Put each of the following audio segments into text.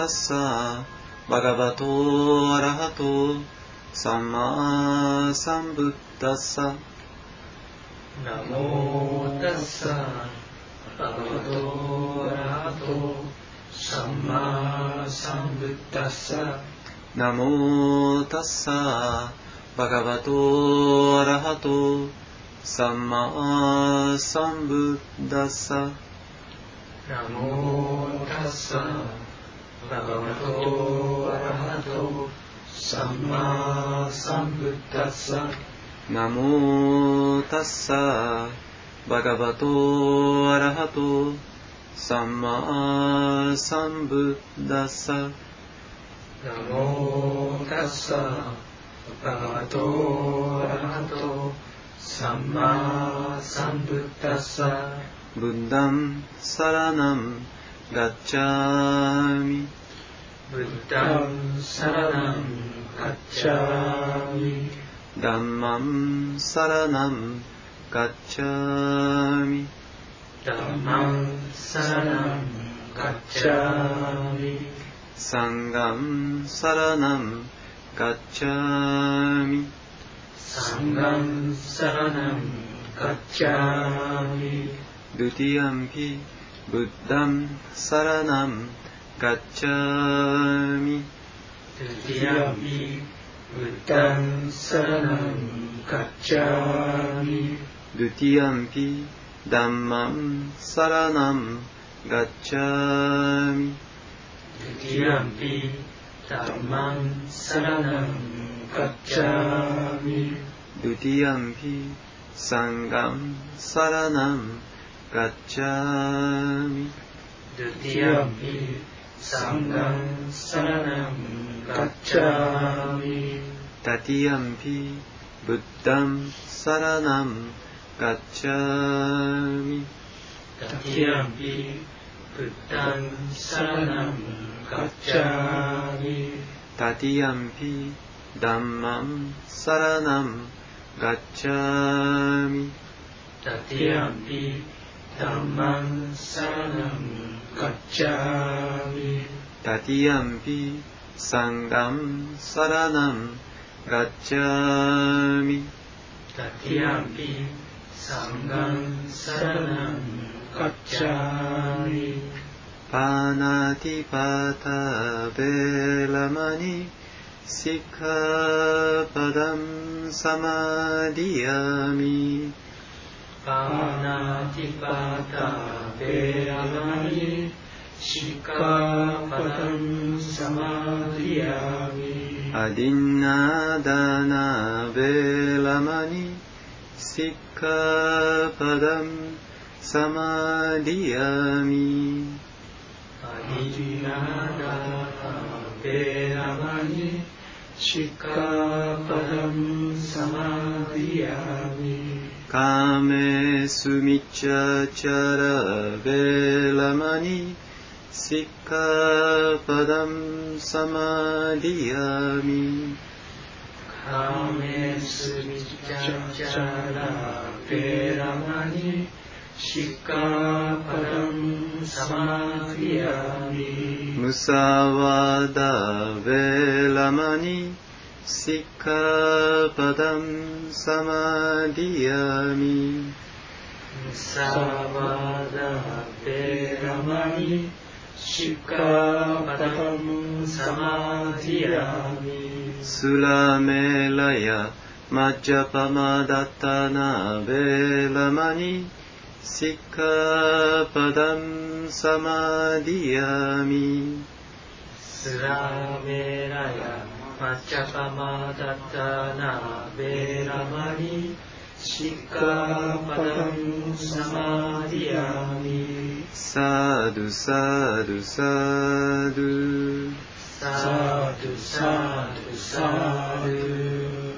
サバガバトアラハトサンマサンブッダッサナモタッサバガバトアラハトサンマサンブッダッサナモタッサバガバトアラハトサンマサンブッダッサナモタッサバガバトアラハトサンマサンブッダッサナモタッサバガバトアラハトサンマサンブッダッサナモタッサバガバトアラハトサンマサンブッダッサブッダンサラナンガッチャーミブッダンサラナンガッチャーミダンマンサラナンガッチャーミダンマンサラナンガッチャーミサンガンサラナンガッチャーミサンガンサラナンガッチャーミドゥティアンピブッダンサラナンガッチャーミドゥティアンピブッダンサラナンガッチャーミドゥティアンピダンマンサラナンガッチャーミドゥティアンピダンマンサラナンガッチャーミドゥティアンピサンガンサラナンガッチャーミドゥティアンピサンガンサラナンガッチャーミタティアンピブッダンサラナンガッチャーミタティアンピブッダンサラナンガッチャーミタティアンピダンマンサラナンガッチャーミタティアンピダンマンサラナンガッチャーミタティアンピサンガンサラナンガッチャーミタティアンピサンガンサラナンガッチャーミパーナティパタベラマニシッカパダンサマディアミパーナティパタベラマニシカパダンサマディアミアディナダナベラマニシッカパダンサマディアミアディナダナベラマニシカパダンサマディアミカメスミチャチャラベラマニシッカパダンサマディアミカメスミチャチャラベラマニシカパダンサマディアミムサワダベラマニシッカパダンサマディアミムサワダベラマニシカパダンサマディアミスラメラヤマッジャパマダタナベラマニシッカパダンサマディアミスラメラヤマッチャパマダタナベラマニシカパダンサマディアミサドゥサドゥサドゥサドゥサドゥサドゥ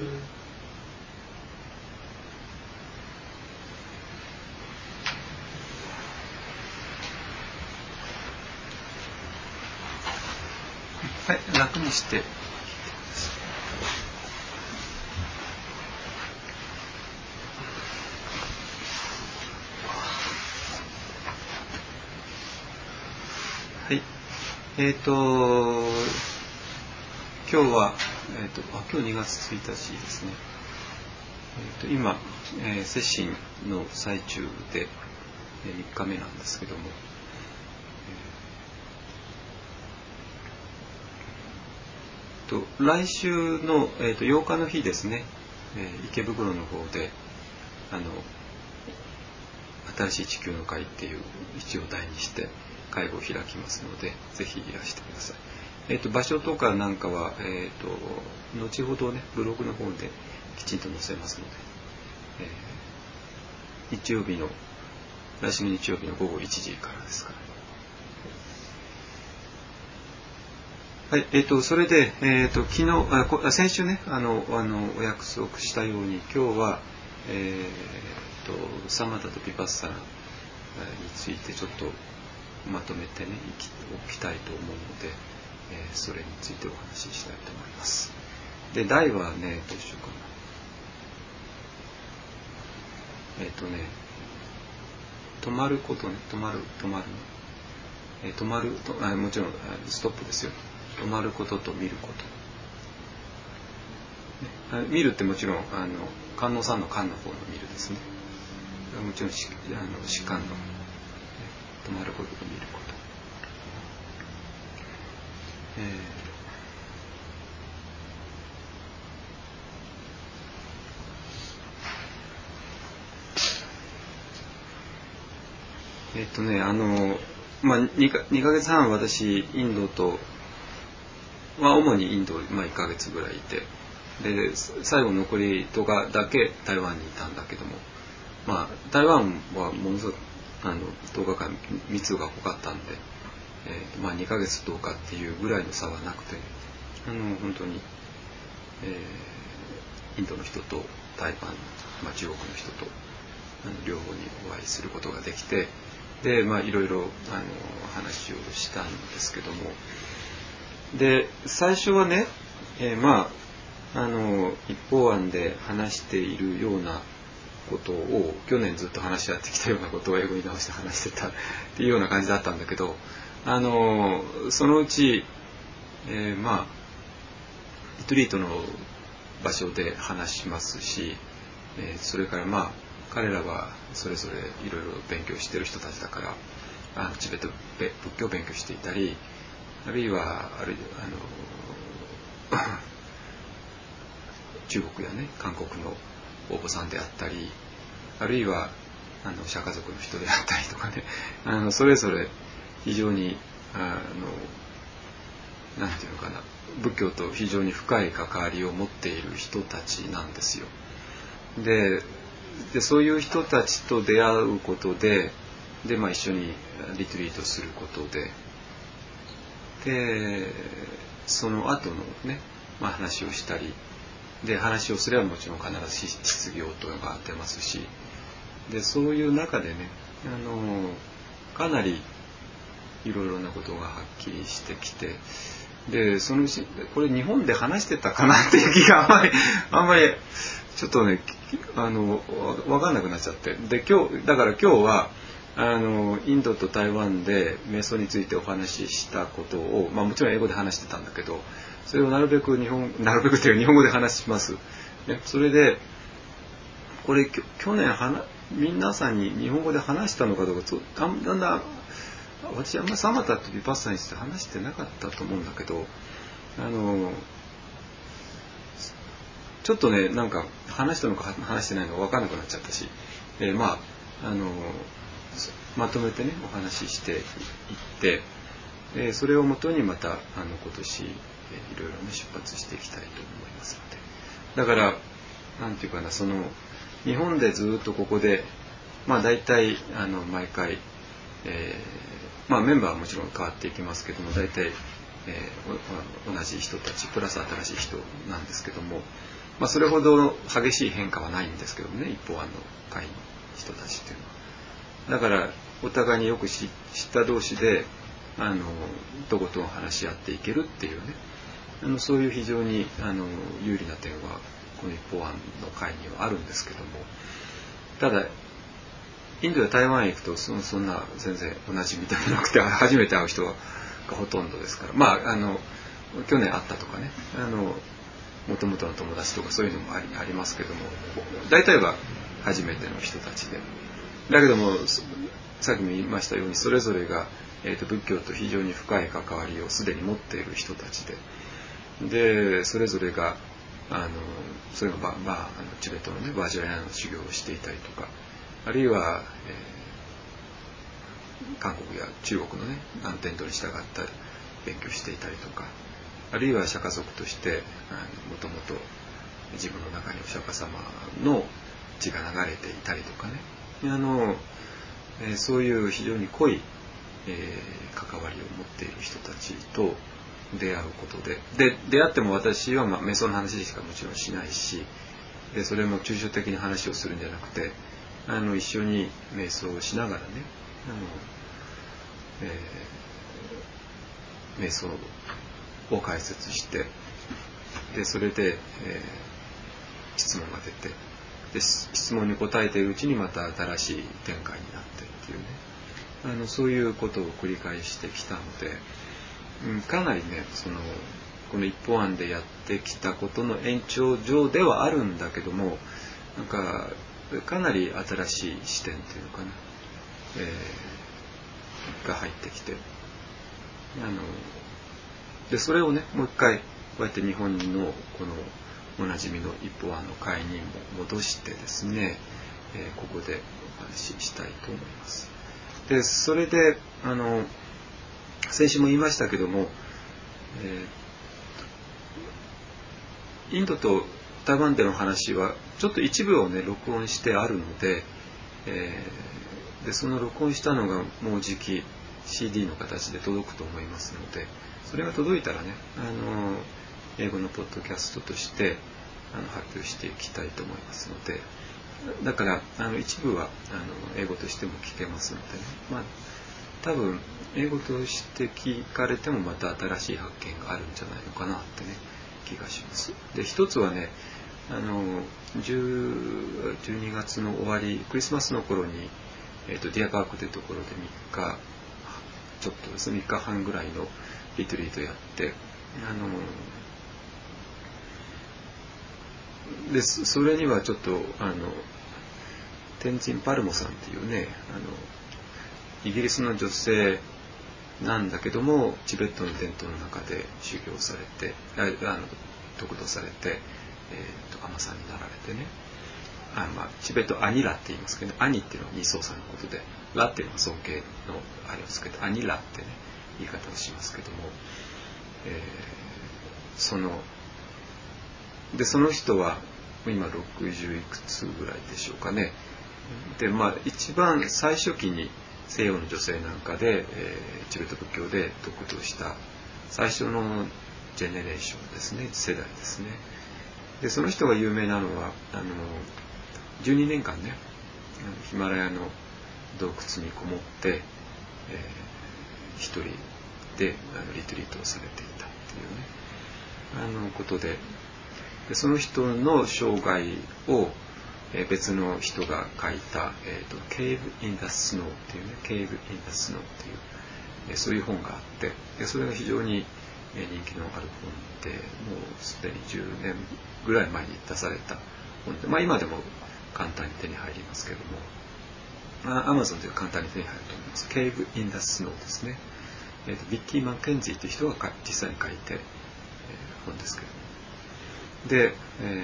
はい、楽にしてはい、 今日は、今日2月1日ですね。今、接心の最中で、3日目なんですけども、来週の、8日の日ですね、池袋の方で新しい地球の会っていう一を題にして会合を開きますので、ぜひいらしてください。場所とかなんかは、後ほどねブログの方できちんと載せますので、来週の日曜日の午後1時からですから。はい、それで、先週ねお約束したように今日は、サマタとヴィパッサナについてちょっとまとめてねおきたいと思うので、それについてお話ししたいと思います。で、題はねどうしようかな。止まることね、止まるもちろんストップですよ。止まることと見ること、ね、見るってもちろん観音さんの観の方の見るですね。もちろん士官の、止まることと見ること、2ヶ月半私インドと、主にインド、1ヶ月ぐらいいて、で最後残り10日だけ台湾にいたんだけども、台湾はものすごく10日間密が濃かったんで、2ヶ月10日っていうぐらいの差はなくて、本当に、インドの人と台湾、中国の人と両方にお会いすることができて、でいろいろ話をしたんですけども、で最初はね、一方案で話しているようなことを去年ずっと話し合ってきたようなことを英語に直して話してたっていうような感じだったんだけど、そのうち、リトリートの場所で話しますし、それから彼らはそれぞれいろいろ勉強している人たちだからチベット仏教を勉強していたり、あるいは中国やね韓国のお坊さんであったり、あるいは釈迦族の人であったりとかね、それぞれ非常になんていうのかな、仏教と非常に深い関わりを持っている人たちなんですよ。でそういう人たちと出会うことで、一緒にリトリートすることで、その後のね、話をしたり、で話をすればもちろん必ず質疑応答が出ますし、でそういう中でね、かなりいろいろなことがはっきりしてきて、でそのうちこれ日本で話してたかなっていう気があんまりちょっとね分かんなくなっちゃって、でだから今日はインドと台湾で瞑想についてお話ししたことを、もちろん英語で話してたんだけど、それをなるべくという日本語で話します。ね、それでこれ去年皆さんに日本語で話したのかどうかだんだん私あんまりサマタとヴィパッサナについて話してなかったと思うんだけど、ちょっとねなんか話したのか話してないのか分からなくなっちゃったし、まとめてねお話ししていって、それをもとにまた今年いろいろね出発していきたいと思いますので、だからなんていうかな、その日本でずっとここで大体毎回、メンバーはもちろん変わっていきますけども、大体、同じ人たちプラス新しい人なんですけども、それほど激しい変化はないんですけどもね、一方会の人たちっていうのは。だからお互いによく知った同士でとことん話し合っていけるっていうね、そういう非常に有利な点はこの一方案の会にはあるんですけども、ただインドや台湾へ行くとそんな全然同じみたいなくて、初めて会う人はがほとんどですから、去年会ったとかね、もともとの友達とかそういうのもありますけども、大体は初めての人たちで、だけどもさっきも言いましたように、それぞれが、仏教と非常に深い関わりをすでに持っている人たちで、それぞれがそれがチベットのねバージャヤナの修行をしていたりとか、あるいは、韓国や中国のね伝統に従った勉強していたりとか、あるいは釈迦族としてもともと自分の中にお釈迦様の血が流れていたりとかね、そういう非常に濃い、関わりを持っている人たちと出会うことで、出会っても私は瞑想の話しかもちろんしないし、でそれも抽象的に話をするんじゃなくて、一緒に瞑想をしながらね、瞑想を解説して、でそれで、質問が出て、で質問に答えているうちにまた新しい展開になってっていうね、そういうことを繰り返してきたので、かなりねこの一本案でやってきたことの延長上ではあるんだけども、かなり新しい視点というのかな、が入ってきて、でそれをねもう一回こうやって日本のこのおなじみの一本案の会にも戻してですね、ここでお話ししたいと思います。でそれで先週も言いましたけども、インドと台湾での話はちょっと一部をね録音してあるので、でその録音したのがもうじき CD の形で届くと思いますので、それが届いたらね英語のポッドキャストとして発表していきたいと思いますので、だから一部は英語としても聞けますのでね、多分英語として聞かれてもまた新しい発見があるんじゃないのかなってね気がします。で一つはね12月の終わりクリスマスの頃に、ディアパークというところで3日ちょっとですね3日半ぐらいのリトリートやって、でそれにはちょっとテンジン・パルモさんっていうねイギリスの女性なんだけどもチベットの伝統の中で修行されて得度されて、尼さんになられてね、チベットアニラって言いますけど、ね、アニっていうのは二層さんのことで、ラっていうのは尊敬のあれをつけてアニラってね言い方をしますけども、その人は今60いくつぐらいでしょうかね。で一番最初期に西洋の女性なんかで、チベット仏教で得度した最初のジェネレーションですね、世代ですね。でその人が有名なのは12年間ねヒマラヤの洞窟にこもって、一人でリトリートをされていたっていうねことで、その人の生涯を別の人が書いた「Cave in the Snow」っていうね「Cave in the Snow」っていうそういう本があって、でそれが非常に人気のある本で、もうすでに10年ぐらい前に出された本で、今でも簡単に手に入りますけども、Amazon で簡単に手に入ると思います。Cave in the Snow ですね。ビッキー・マッケンジーという人が実際に書いて、本ですけども、で、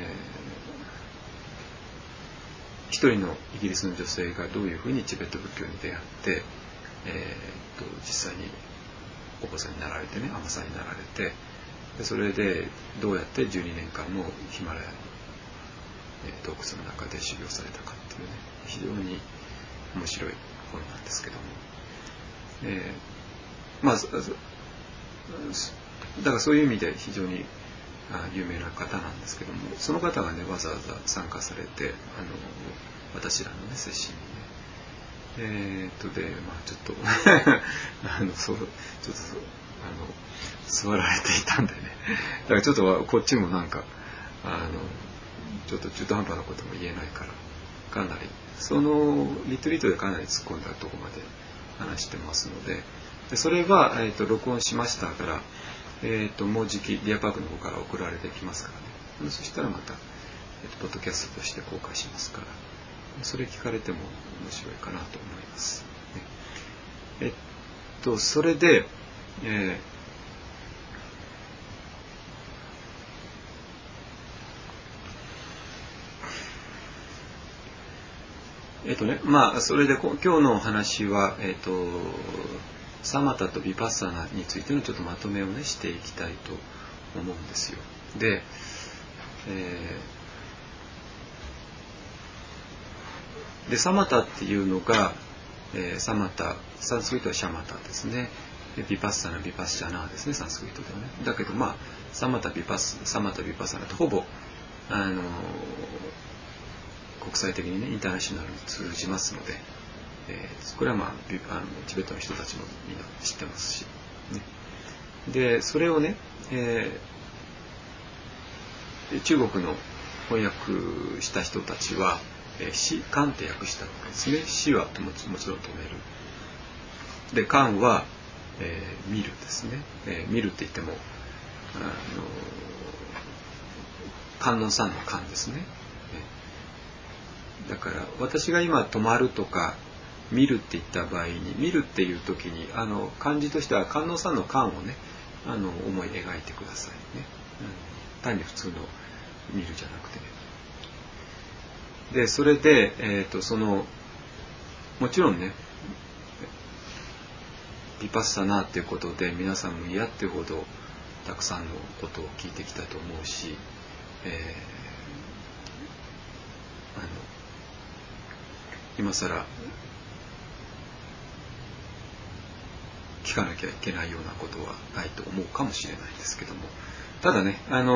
一人のイギリスの女性がどういうふうにチベット仏教に出会って、実際にお子さんになられてね、尼さんになられて、でそれでどうやって12年間もヒマラヤの、洞窟の中で修行されたかっていうね、非常に面白い本なんですけども、だからそういう意味で非常に有名な方なんですけども、その方がねわざわざ参加されて私らのねセッションにね、でちょっとちょっと座られていたんでね、だからちょっとこっちもなんかちょっと中途半端なことも言えないから、かなりそのリトリートでかなり突っ込んだところまで話してますので、 でそれは、録音しましたから、もうじきディアパークの方から送られてきますからね。そしたらまた、ポッドキャストとして公開しますから、それ聞かれても面白いかなと思います、ね。それで、まあそれで今日のお話は、サマタとヴィパッサナについてのちょっとまとめをねしていきたいと思うんですよ。で、サマタっていうのが、サマタ、サンスクリットはシャマタですね。でヴィパッサナ、ヴィパッシャナですね、サンスクリットではね。だけどまあサマタ、ヴィパッサナとほぼ国際的にねインターナショナルに通じますので、これはまあチベットの人たちもみんな知ってますし、ね、でそれをね、中国の翻訳した人たちは死観って訳したわけですね。死はもちろん止める。で観は、見るですね。見るって言っても観音さんの観ですね。だから私が今止まるとか見るって言った場合に見るっていう時に漢字としては観音さんの観をね思い描いてくださいね、単に普通の見るじゃなくてね。でそれで、もちろんねヴィパッサナーっていうことで皆さんも嫌っていうほどたくさんのことを聞いてきたと思うし、今更聞かなきゃいけないようなことはないと思うかもしれないですけども、ただね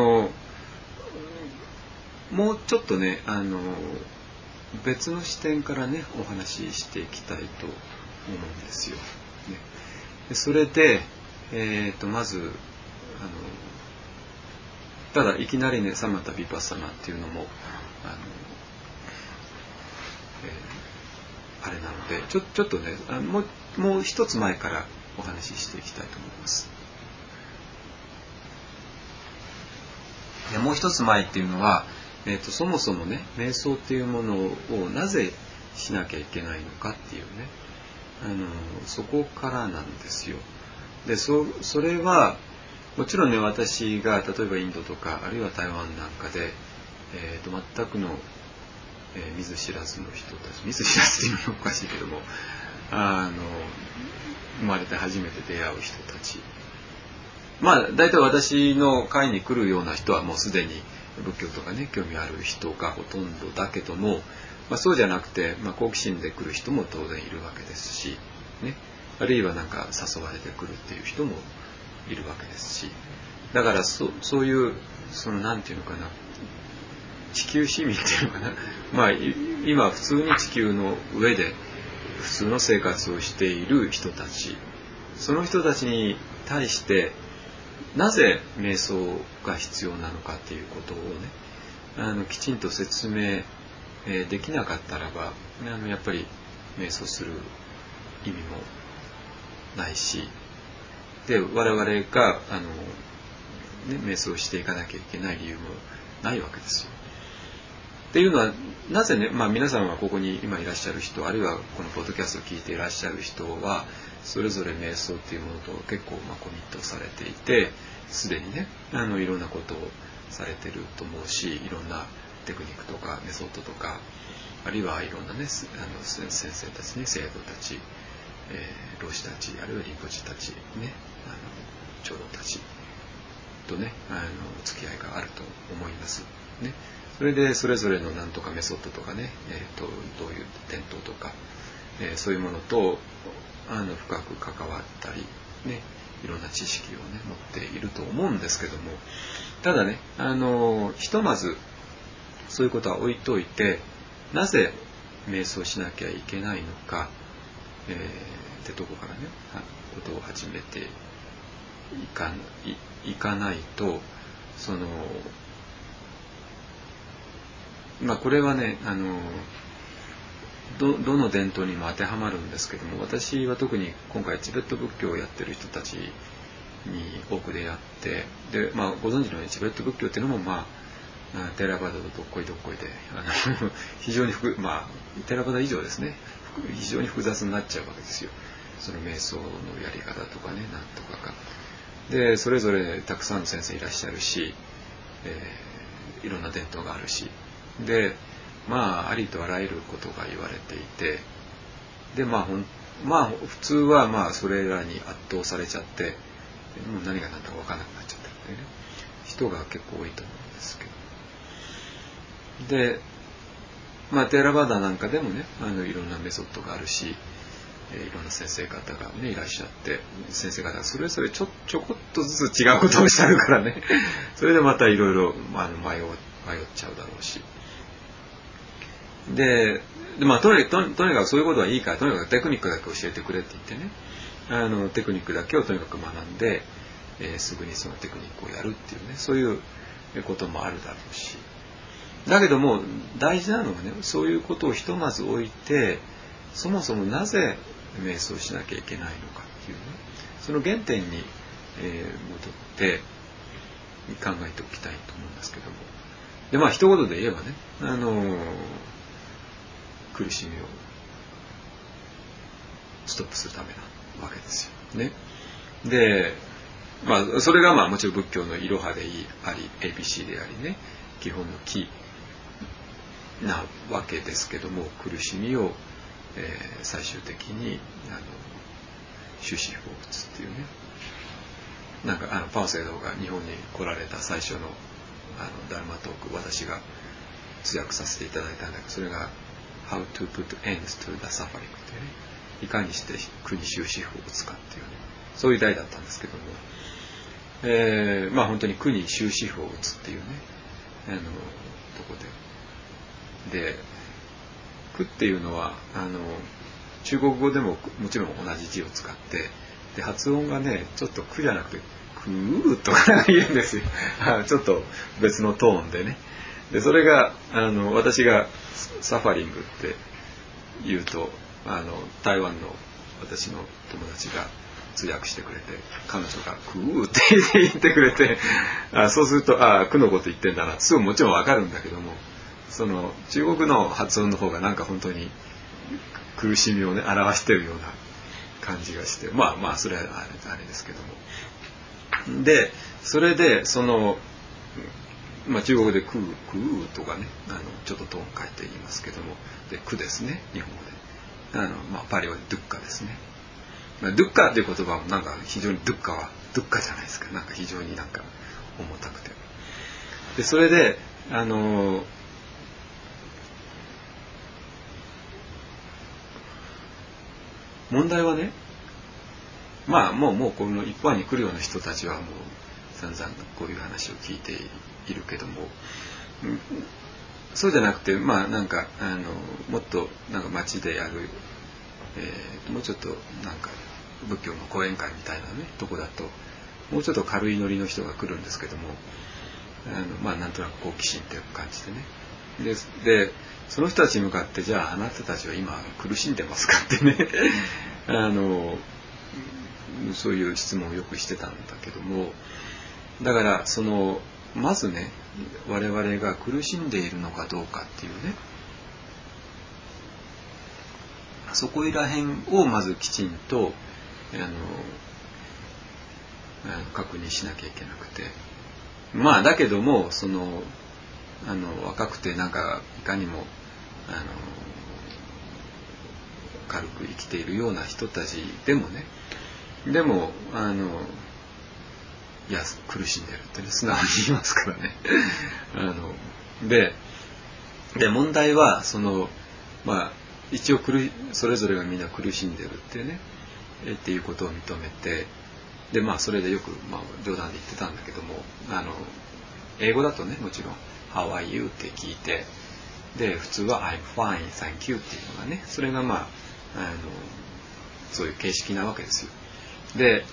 もうちょっとね別の視点からねお話ししていきたいと思うんですよ、ね。でそれで、まずただいきなりねサマタヴィパッサナっていうのもあれなのでちょっとねもう一つ前からお話ししていきたいと思います。でもう一つ前っていうのは、そもそもね瞑想っていうものをなぜしなきゃいけないのかっていうねそこからなんですよ。でそれはもちろんね私が例えばインドとかあるいは台湾なんかで、全くの見ず知らずの人たち、見ず知らずっていうのはおかしいけども生まれて初めて出会う人たち、まあ大体私の会に来るような人はもうすでに仏教とかね興味ある人がほとんどだけども、そうじゃなくて、好奇心で来る人も当然いるわけですし、ね、あるいはなんか誘われてくるっていう人もいるわけですし、だからそういうなんていうのかな、地球市民っていうのかな、今普通に地球の上で普通の生活をしている人たち、その人たちに対してなぜ瞑想が必要なのかっていうことをねきちんと説明できなかったらばやっぱり瞑想する意味もないし、で我々が瞑想していかなきゃいけない理由もないわけですよ。っていうのはなぜね、皆さんはここに今いらっしゃる人、あるいはこのポッドキャストを聞いていらっしゃる人はそれぞれ瞑想っていうものと結構コミットされていて、すでにねいろんなことをされてると思うし、いろんなテクニックとかメソッドとか、あるいはいろんなね先生たちね、生徒たち、老師たち、あるいはリンポチたちね、長老たちとね付き合いがあると思いますね。それでそれぞれのなんとかメソッドとかね、どういう伝統とか、そういうものと深く関わったりね、いろんな知識をね持っていると思うんですけども、ただねひとまずそういうことは置いといて、なぜ瞑想しなきゃいけないのか、ってとこからねことを始めていかないと、これはねどの伝統にも当てはまるんですけども、私は特に今回チベット仏教をやってる人たちに多く出会って、で、ご存知のようにチベット仏教っていうのもテラバダとどっこいどっこいで非常にテラバダ以上ですね、非常に複雑になっちゃうわけですよ。その瞑想のやり方とかね、なんとかが。でそれぞれたくさんの先生いらっしゃるし、いろんな伝統があるし、でありとあらゆることが言われていて、で普通はそれらに圧倒されちゃって、もう何が何だか分からなくなっちゃってるっていうね、人が結構多いと思うんですけど、でテーラバダなんかでもね、いろんなメソッドがあるし、いろんな先生方がねいらっしゃって、先生方がそれぞれちょこっとずつ違うことをおっしゃるからねそれでまたいろいろ迷っちゃうだろうし、でとにかくそういうことはいいから、とにかくテクニックだけ教えてくれって言ってね、テクニックだけをとにかく学んで、すぐにそのテクニックをやるっていうね、そういうこともあるだろうし、だけども大事なのはね、そういうことをひとまず置いて、そもそもなぜ瞑想しなきゃいけないのかっていうね、その原点に、戻って考えておきたいと思うんですけども、で一言で言えばね、苦しみをストップするためなわけですよね。でそれがもちろん仏教のイロハであり ABC でありね、基本の木なわけですけども、苦しみを、最終的に終止符を打つっていうね、パオセイドが日本に来られた最初のダルマトーク、私が通訳させていただいたんだけど、それが How to put ends to the suffering っていうね、いかにして苦に終止符を打つかっていうね、そういう題だったんですけども、本当に苦に終止符を打つっていうね、とこで苦っていうのは中国語でももちろん同じ字を使って、で発音がねちょっと苦じゃなくてクーとか言うんですよちょっと別のトーンでね。でそれが私がサファリングって言うと、台湾の私の友達が通訳してくれて、彼女がクーって言ってくれてそうすると苦のこと言ってんだな、すぐもちろんわかるんだけども、その中国の発音の方が本当に苦しみをね表してるような感じがして、それはあれですけども、でそれでその中国でクーとかね、ちょっとトーン変えて言いますけども、で苦ですね、日本語でパリはドゥッカですね。ドゥッカっていう言葉も非常にドゥッカじゃないですか、非常に重たくて、でそれで問題はね、もうこの一般に来るような人たちはもう散々こういう話を聞いているけども、そうじゃなくてもっと街でやる、もうちょっと仏教の講演会みたいなねとこだともうちょっと軽いノリの人が来るんですけども、なんとなく好奇心っていう感じでね、でその人たちに向かって、じゃああなたたちは今苦しんでますかってねそういう質問をよくしてたんだけども、だからまずね、我々が苦しんでいるのかどうかっていうね、そこら辺をまずきちんと確認しなきゃいけなくて、だけども若くていかにも軽く生きているような人たちでもね、でもいや苦しんでるってね、素直に言いますからねで問題は一応それぞれがみんな苦しんでるってねっていうことを認めて、でそれでよく冗談で言ってたんだけども、英語だとねもちろん How are you って聞いて、で普通は I'm fine, thank you っていうのがね、それがそういう形式なわけですよ。で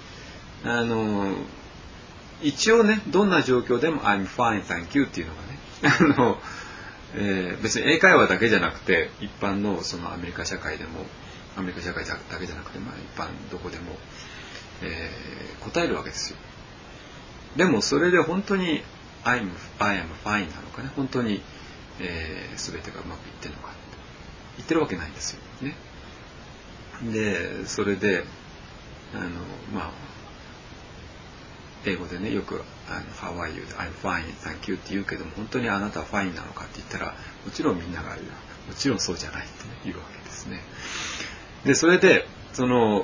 一応ね、どんな状況でも I'm fine, thank you っていうのがね別に英会話だけじゃなくて一般のそのアメリカ社会でもアメリカ社会だけじゃなくて、まあ、一般どこでも、答えるわけですよ。でもそれで本当に I am fine なのかね、本当に、全てがうまくいってるのかって言ってるわけないんですよね。でそれでまあ英語でねよくHow are you? I'm fine, thank you って言うけども、本当にあなたはファインなのかって言ったら、もちろんみんなが言う、もちろんそうじゃないって、ね、言うわけですね。でそれでその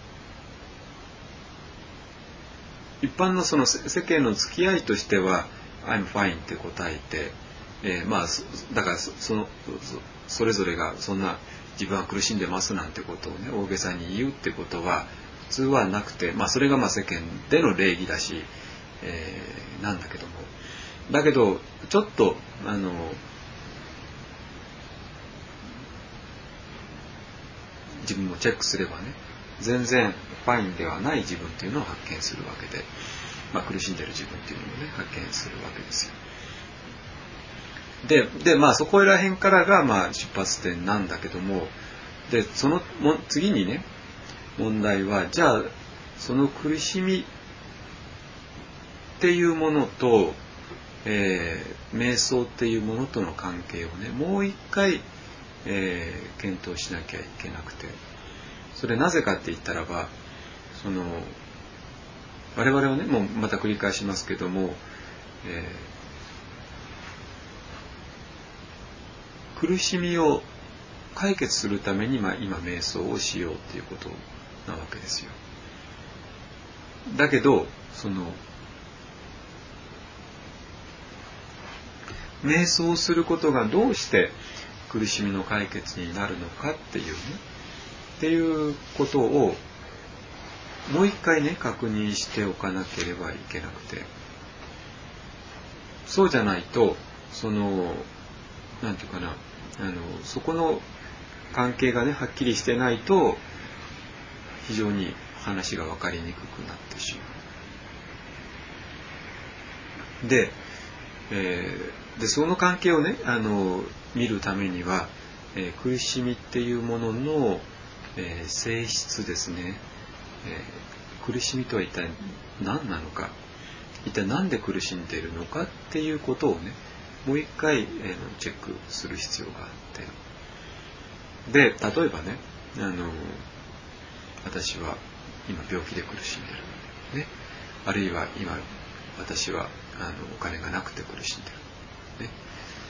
一般のその世間の付き合いとしては I'm fine って答えて、まあだからそれぞれがそんな自分は苦しんでますなんてことをね大げさに言うってことは普通はなくて、まあそれがまあ世間での礼儀だし、なんだけども、だけどちょっと自分もチェックすればね、全然ファインではない自分というのを発見するわけで、まあ、苦しんでいる自分というのをね発見するわけですよ。でまあそこら辺からがまあ出発点なんだけども、でその次にね問題は、じゃあその苦しみっていうものと、瞑想っていうものとの関係をねもう一回、検討しなきゃいけなくて、それなぜかって言ったらば、その我々はねもうまた繰り返しますけども、苦しみを解決するために、まあ、今瞑想をしようっていうことなわけですよ。だけどその瞑想することがどうして苦しみの解決になるのかっていうね、っていうことをもう一回ね確認しておかなければいけなくて、そうじゃないとそのなんていうかな、そこの関係がねはっきりしてないと非常に話が分かりにくくなってしまう。でその関係をね見るためには、苦しみっていうものの、性質ですね、苦しみとは一体何なのか、一体何で苦しんでいるのかっていうことをねもう一回、チェックする必要があって、で例えばね私は今病気で苦しんでる、ね、あるいは今私はお金がなくて苦しんでる、ね、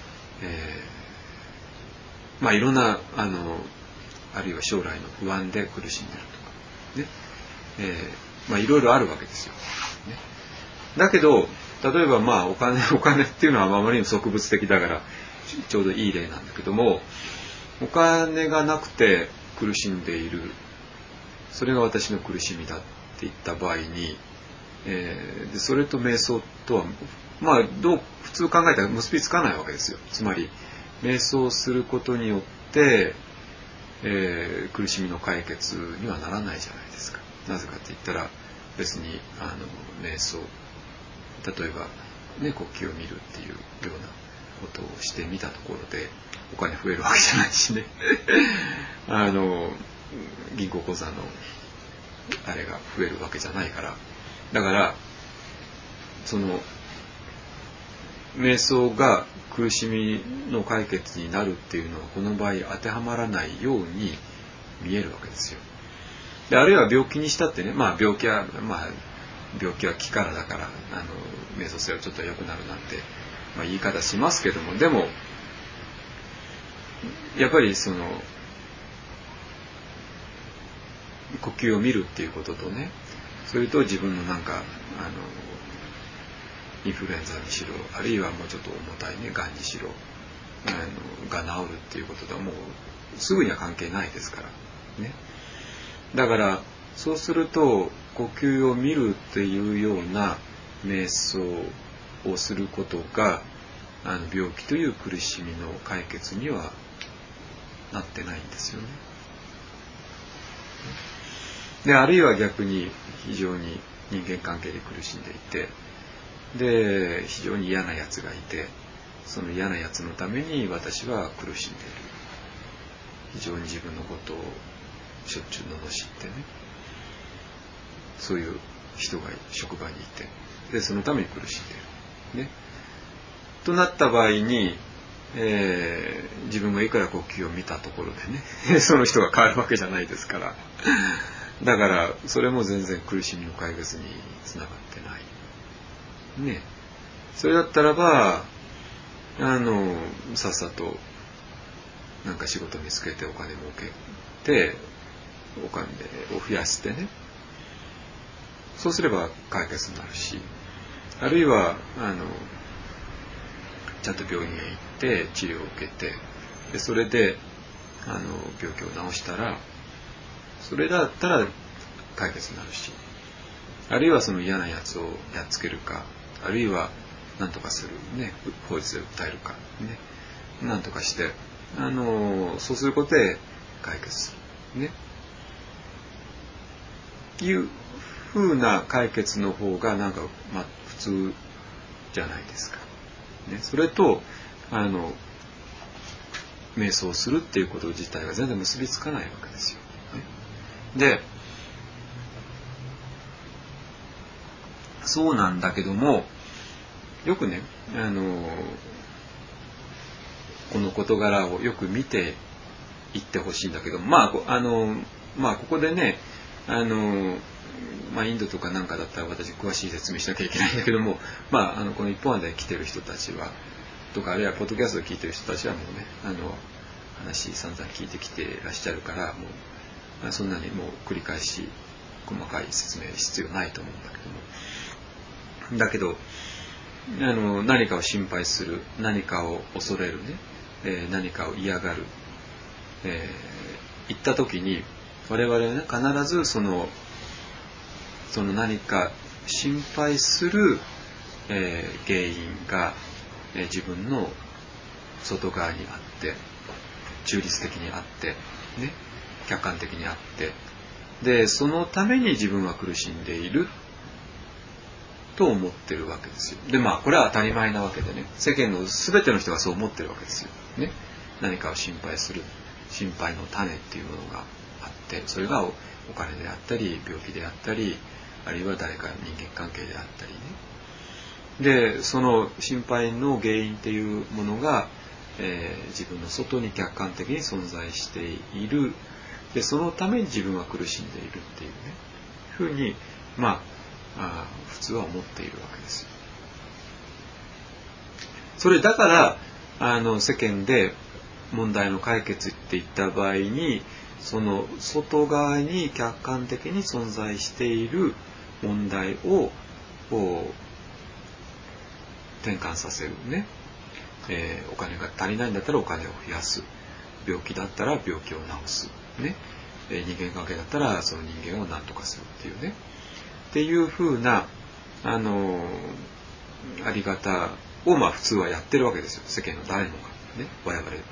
まあいろんなあるいは将来の不安で苦しんでるとかね、まあいろいろあるわけですよ、ね、だけど例えばまあお金っていうのはあまりに束物的だからちょうどいい例なんだけども、お金がなくて苦しんでいる、それが私の苦しみだって言った場合に、でそれと瞑想とはまあ普通考えたら結びつかないわけですよ。つまり瞑想することによって、苦しみの解決にはならないじゃないですか。なぜかって言ったら別に瞑想、例えば、ね、呼吸を見るっていうようなことをしてみたところでお金増えるわけじゃないしね銀行口座のあれが増えるわけじゃないから、だからその瞑想が苦しみの解決になるっていうのはこの場合当てはまらないように見えるわけですよ。であるいは病気にしたってね、まあ病気は気からだから瞑想すればちょっと良くなるなんて、まあ、言い方しますけども、でもやっぱりその呼吸を見るっていうこととね、それと自分のなんかインフルエンザにしろ、あるいはもうちょっと重たいねがんにしろが治るっていうこととはもうすぐには関係ないですからね。だからそうすると呼吸を見るっていうような瞑想をすることが病気という苦しみの解決にはなってないんですよね。であるいは逆に非常に人間関係で苦しんでいて、で非常に嫌なやつがいて、 その嫌なやつのために私は苦しんでいる。非常に自分のことをしょっちゅう罵ってね、そういう人が職場にいて、でそのために苦しんでいる、ね、となった場合に、自分がいくら呼吸を見たところでねその人が変わるわけじゃないですから、だからそれも全然苦しみの解決につながってないね。それだったらばさっさとなんか仕事見つけてお金儲けてお金を増やしてね、そうすれば解決になるし、あるいはちゃんと病院へ行って治療を受けて、でそれで病気を治したら、それだったら解決になるし、あるいはその嫌なやつをやっつけるか、あるいは何とかするね、法律で訴えるかね、何とかしてそうすることで解決するね、いう風な解決の方がなんか普通じゃないですか、ね、それと瞑想するっていうこと自体が全然結びつかないわけですよ、ね、でそうなんだけども、よくねこの事柄をよく見ていってほしいんだけど、ここでねインドとかなんかだったら私詳しい説明しなきゃいけないんだけども、この一本案で来てる人たちはとか、あるいはポッドキャストを聞いてる人たちはもうね話散々聞いてきてらっしゃるから、もうそんなにもう繰り返し細かい説明必要ないと思うんだけど何かを心配する、何かを恐れるね、何かを嫌がる、言った時に我々はね必ずその何か心配する、原因が、自分の外側にあって、中立的にあってね、客観的にあって、でそのために自分は苦しんでいると思ってるわけですよ。でこれは当たり前なわけでね、世間の全ての人がそう思ってるわけですよ、ね、何かを心配する、心配の種っていうものがあって、それがお金であったり病気であったり、あるいは誰かの人間関係であったりね、でその心配の原因っていうものが、自分の外に客観的に存在している。でそのために自分は苦しんでいるっていうねふうに普通は思っているわけですよ。それだから世間で問題の解決っていった場合に、その外側に客観的に存在している問題を転換させるね、お金が足りないんだったらお金を増やす、病気だったら病気を治すね、人間関係だったらその人間を何とかするっていうねっていう風なあり方を普通はやってるわけですよ、世間の誰もがね、我々もね。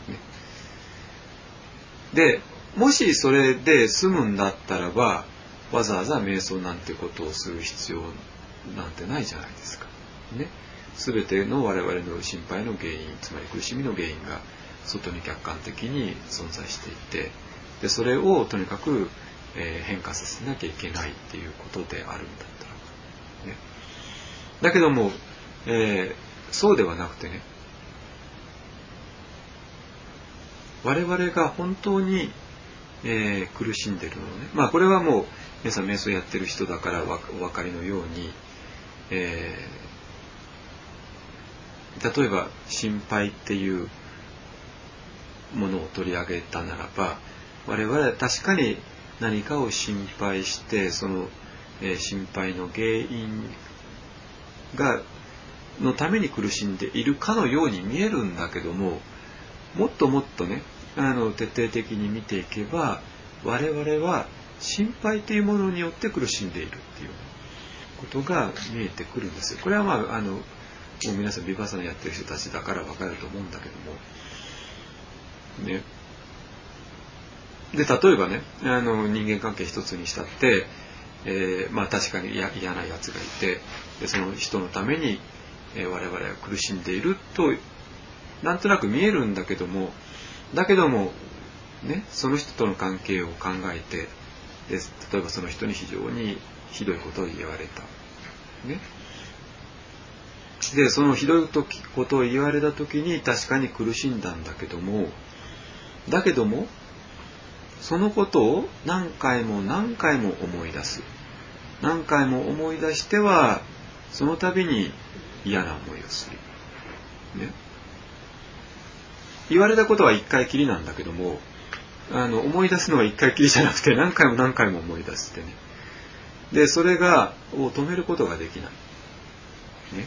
でもしそれで済むんだったらば、わざわざ瞑想なんてことをする必要なんてないじゃないですかね。全ての我々の心配の原因、つまり苦しみの原因が外に客観的に存在していて、でそれをとにかく、変化させなきゃいけないっていうことであるんだったら、ね、だけども、そうではなくてね、我々が本当に、苦しんでいるのね、これはもう皆さん瞑想やってる人だからお分かりのように、例えば心配っていうものを取り上げたならば、我々は確かに何かを心配して、その、心配の原因のために苦しんでいるかのように見えるんだけども、もっともっとね徹底的に見ていけば、我々は心配というものによって苦しんでいるっていうことが見えてくるんですよ。これはもう皆さんヴィパッサナやってる人たちだから分かると思うんだけどもね。で例えばね人間関係一つにしたって、確かに嫌なやつがいて、でその人のために、 我々は苦しんでいるとなんとなく見えるんだけども、ね、その人との関係を考えて、で例えばその人に非常にひどいことを言われた、ね、でそのひどいことを言われた時に確かに苦しんだんだけども、そのことを何回も何回も思い出す、何回も思い出してはその度に嫌な思いをする、ね、言われたことは一回きりなんだけども、思い出すのは一回きりじゃなくて何回も何回も思い出してね、でそれを止めることができない、ね、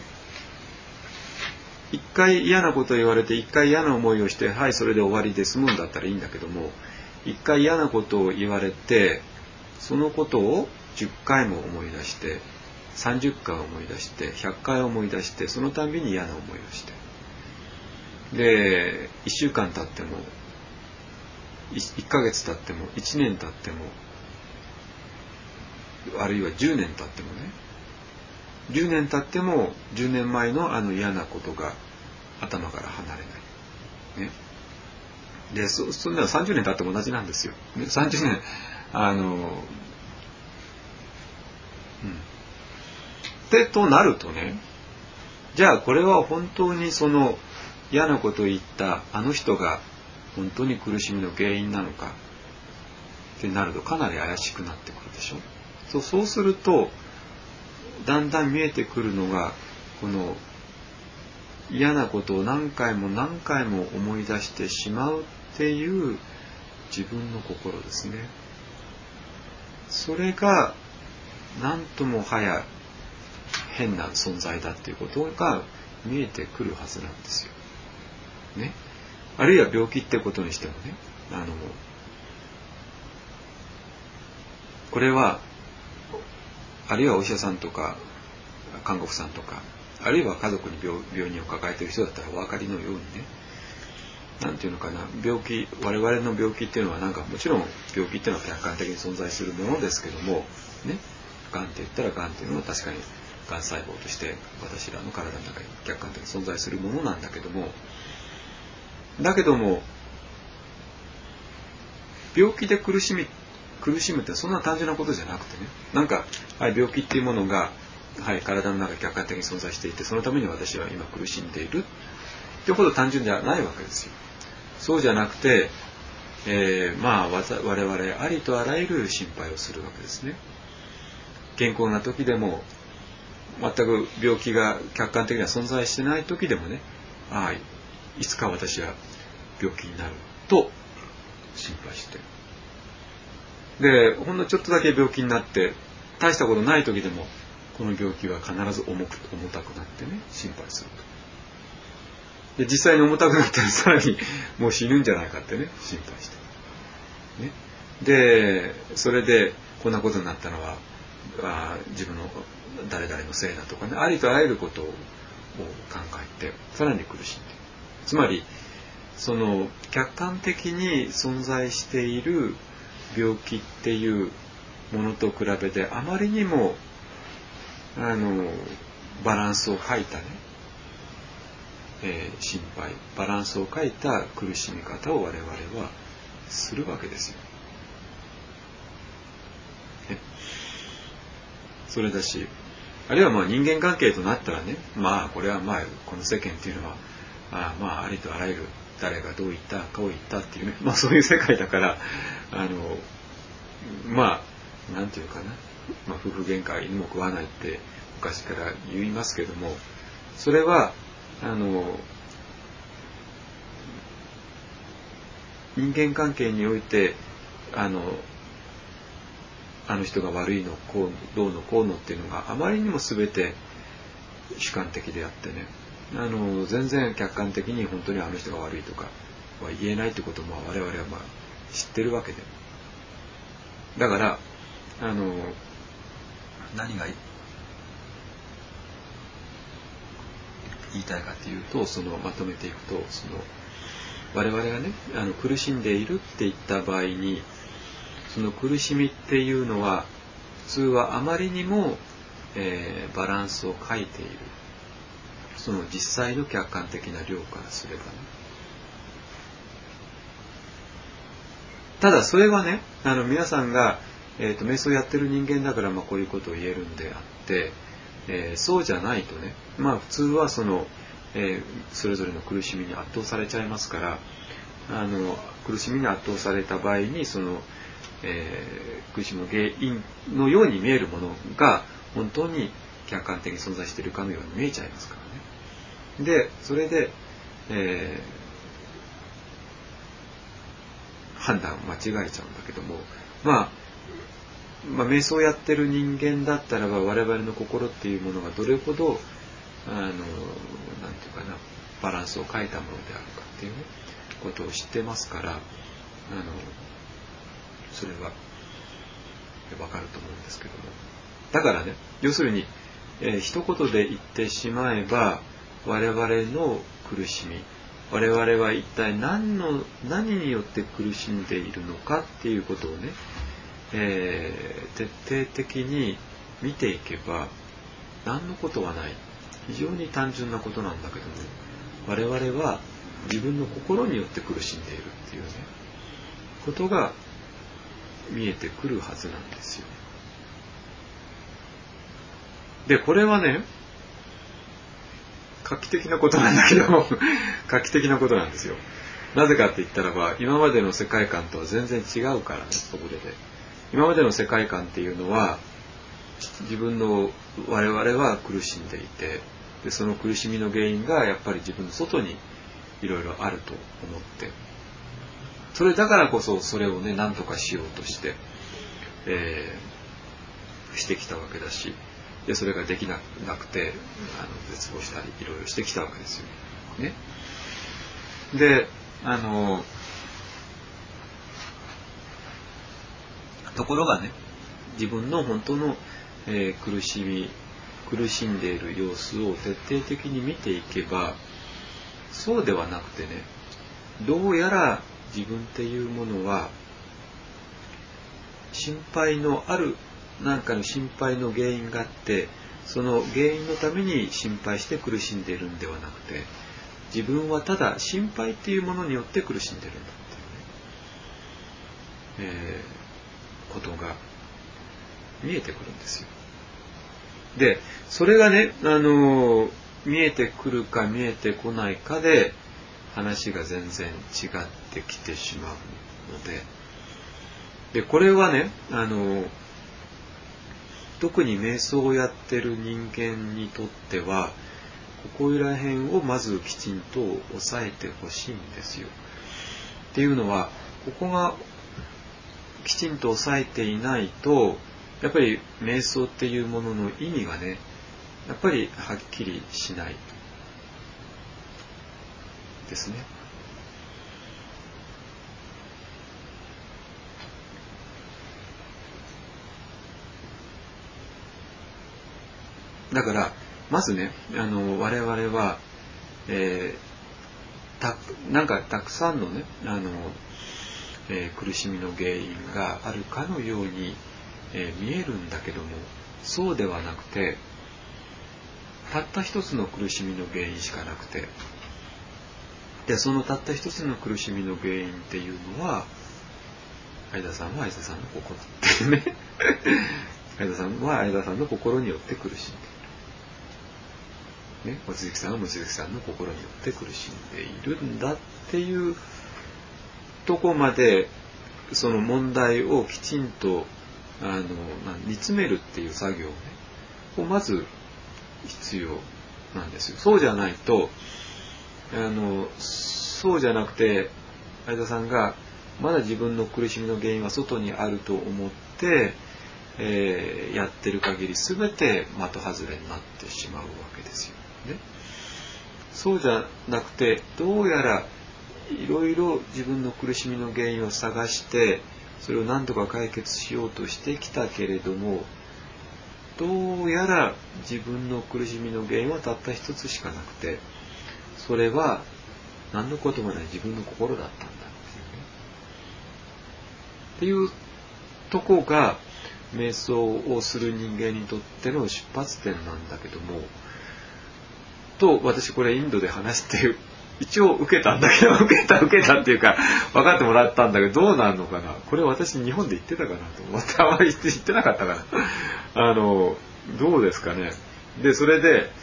一回嫌なことを言われて一回嫌な思いをして、はいそれで終わりで済むんだったらいいんだけども、一回嫌なことを言われてそのことを10回も思い出して、30回思い出して、100回思い出して、そのたんびに嫌な思いをして、で1週間経っても1ヶ月経っても1年経っても、あるいは10年経ってもね、10年経っても10年前の嫌なことが頭から離れない、ね、でそんなの30年経っても同じなんですよ、ね、30年でとなるとね、じゃあこれは本当にその嫌なことを言ったあの人が本当に苦しみの原因なのかってなるとかなり怪しくなってくるでしょ。そうするとだんだん見えてくるのが、この嫌なことを何回も何回も思い出してしまうっていう自分の心ですね。それが何ともはや変な存在だっていうことが見えてくるはずなんですよ、ね、あるいは病気ってことにしてもね、これはあるいはお医者さんとか看護婦さんとか、あるいは家族に病人を抱えている人だったらお分かりのようにね、なんていうのかな、我々の病気っていうのはなんかもちろん病気っていうのは客観的に存在するものですけどもね、がんって言ったらがんっていうのは確かにがん細胞として私らの体の中に客観的に存在するものなんだけども、病気で苦しむってそんな単純なことじゃなくてね、なんか、はい、病気っていうものが、はい、体の中に客観的に存在していて、そのために私は今苦しんでいるってほど単純じゃないわけですよ。そうじゃなくて、我々ありとあらゆる心配をするわけですね。健康な時でも全く病気が客観的には存在してない時でもね、いつか私は病気になると心配して、でほんのちょっとだけ病気になって大したことない時でもこの病気は必ず重たくなってね心配すると。で実際に重たくなったらさらにもう死ぬんじゃないかってね心配して、ね、でそれでこんなことになったのは自分の誰々のせいだとかね、ありとあらゆることを考えてさらに苦しんでいる。つまりその客観的に存在している病気っていうものと比べてあまりにもバランスを欠いたね、心配、バランスを欠いた苦しみ方を我々はするわけですよ。それだし、あるいは人間関係となったらね、これはこの世間っていうのはありとあらゆる誰がどう言ったこう言ったっていうね、そういう世界だからなんていうかな、夫婦喧嘩犬も食わないって昔から言いますけども、それは人間関係においてあの人が悪いのこうどうのこうのっていうのがあまりにも全て主観的であってね、全然客観的に本当にあの人が悪いとかは言えないってことも我々は知ってるわけで、だから何が言いたいかというと、まとめていくと、我々がね苦しんでいるって言った場合に、その苦しみっていうのは普通はあまりにも、バランスを欠いている、 その実際の客観的な量からすればね。ただそれはね、皆さんが、瞑想やってる人間だからこういうことを言えるんであって、そうじゃないとね、普通はその、それぞれの苦しみに圧倒されちゃいますから、苦しみに圧倒された場合にその、苦しみの原因のように見えるものが本当に客観的に存在しているかのように見えちゃいますからね。でそれで、判断を間違えちゃうんだけども、瞑想をやってる人間だったらば我々の心っていうものがどれほどなんていうかな、バランスを欠いたものであるかっていうねことを知ってますから、それはわかると思うんですけども、だからね、要するに、一言で言ってしまえば我々の苦しみ、我々は一体何によって苦しんでいるのかっていうことをね、徹底的に見ていけば何のことはない、非常に単純なことなんだけども、我々は自分の心によって苦しんでいるっていうねことが見えてくるはずなんですよ。でこれはね、画期的なことなんだけども画期的なことなんですよ。なぜかって言ったらば、今までの世界観とは全然違うからね。そこで今までの世界観っていうのは、自分の我々は苦しんでいて、でその苦しみの原因がやっぱり自分の外にいろいろあると思って、それだからこそそれをね何とかしようとして、してきたわけだし、でそれができなくて絶望したりいろいろしてきたわけですよね。でところがね、自分の本当の、苦しんでいる様子を徹底的に見ていけば、そうではなくてね、どうやら自分っていうものは心配のある何かの心配の原因があって、その原因のために心配して苦しんでいるんではなくて、自分はただ心配っていうものによって苦しんでいるんだっていうね、ことが見えてくるんですよ。でそれがね、見えてくるか見えてこないかで話が全然違ってきてしまうので、これはね、特に瞑想をやってる人間にとってはここら辺をまずきちんと押さえてほしいんですよ。っていうのは、ここがきちんと押さえていないと、やっぱり瞑想っていうものの意味がね、やっぱりはっきりしないですね。だからまずね、我々は、なんかたくさんのね、苦しみの原因があるかのように、見えるんだけども、そうではなくて、たった一つの苦しみの原因しかなくて、でそのたった一つの苦しみの原因っていうのは、相田さんは相田さんの心っていうね相田さんは相田さんの心によって苦しんでいる、望月さんは望月さんの心によって苦しんでいるんだっていうとこまで、その問題をきちんと煮詰めるっていう作業をね、まず必要なんですよ。そうじゃないと、そうじゃなくて、相田さんがまだ自分の苦しみの原因は外にあると思って、やってる限り全て的外れになってしまうわけですよね。そうじゃなくて、どうやらいろいろ自分の苦しみの原因を探して、それを何とか解決しようとしてきたけれども、どうやら自分の苦しみの原因はたった一つしかなくて、それは何のこともない自分の心だったんだっていうとこが瞑想をする人間にとっての出発点なんだけども、 と私これインドで話して一応受けたんだけど受けたっていうか分かってもらったんだけどどうなるのかな、これ私日本で言ってたかなと思ってあまり言ってなかったかなどうですかね。でそれで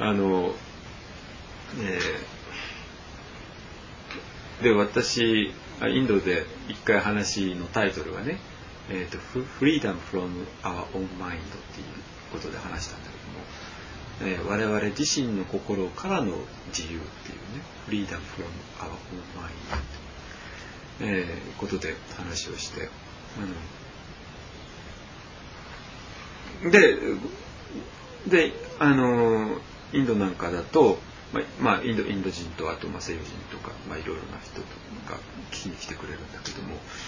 で私インドで一回話のタイトルがね、Freedom from Our Own Mind っていうことで話したんだけども、我々自身の心からの自由っていうね Freedom from Our Own Mind、ことで話をして、でインドなんかだと、インド人とあと西洋人とか、いろいろな人が聞きに来てくれるんだけど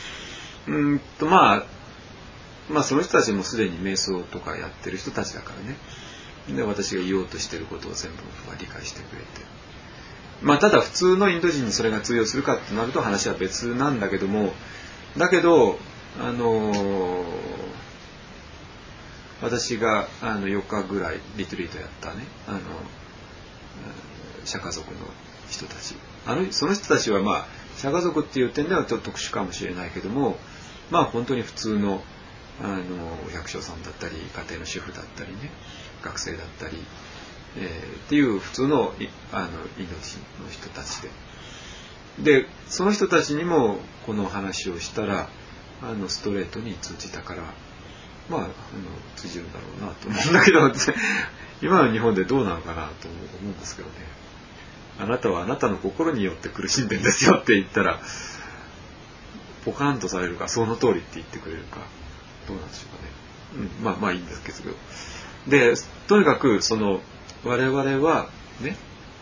も、その人たちもすでに瞑想とかやってる人たちだからね。で私が言おうとしてることを全部理解してくれて、ただ普通のインド人にそれが通用するかってなると話は別なんだけども、私が4日ぐらいリトリートやったね釈迦族の人たち、その人たちは釈迦族っていう点ではちょっと特殊かもしれないけども、本当に普通の百姓さんだったり家庭の主婦だったりね学生だったり、っていう普通のインド人の人たちでその人たちにもこの話をしたらストレートに通じたから通じるんだろうなと思うんだけど今の日本でどうなのかなと思うんですけどね。あなたはあなたの心によって苦しんでんですよって言ったらポカンとされるか、その通りって言ってくれるか、どうなんでしょうかね。いいんですけど、でとにかく我々はね、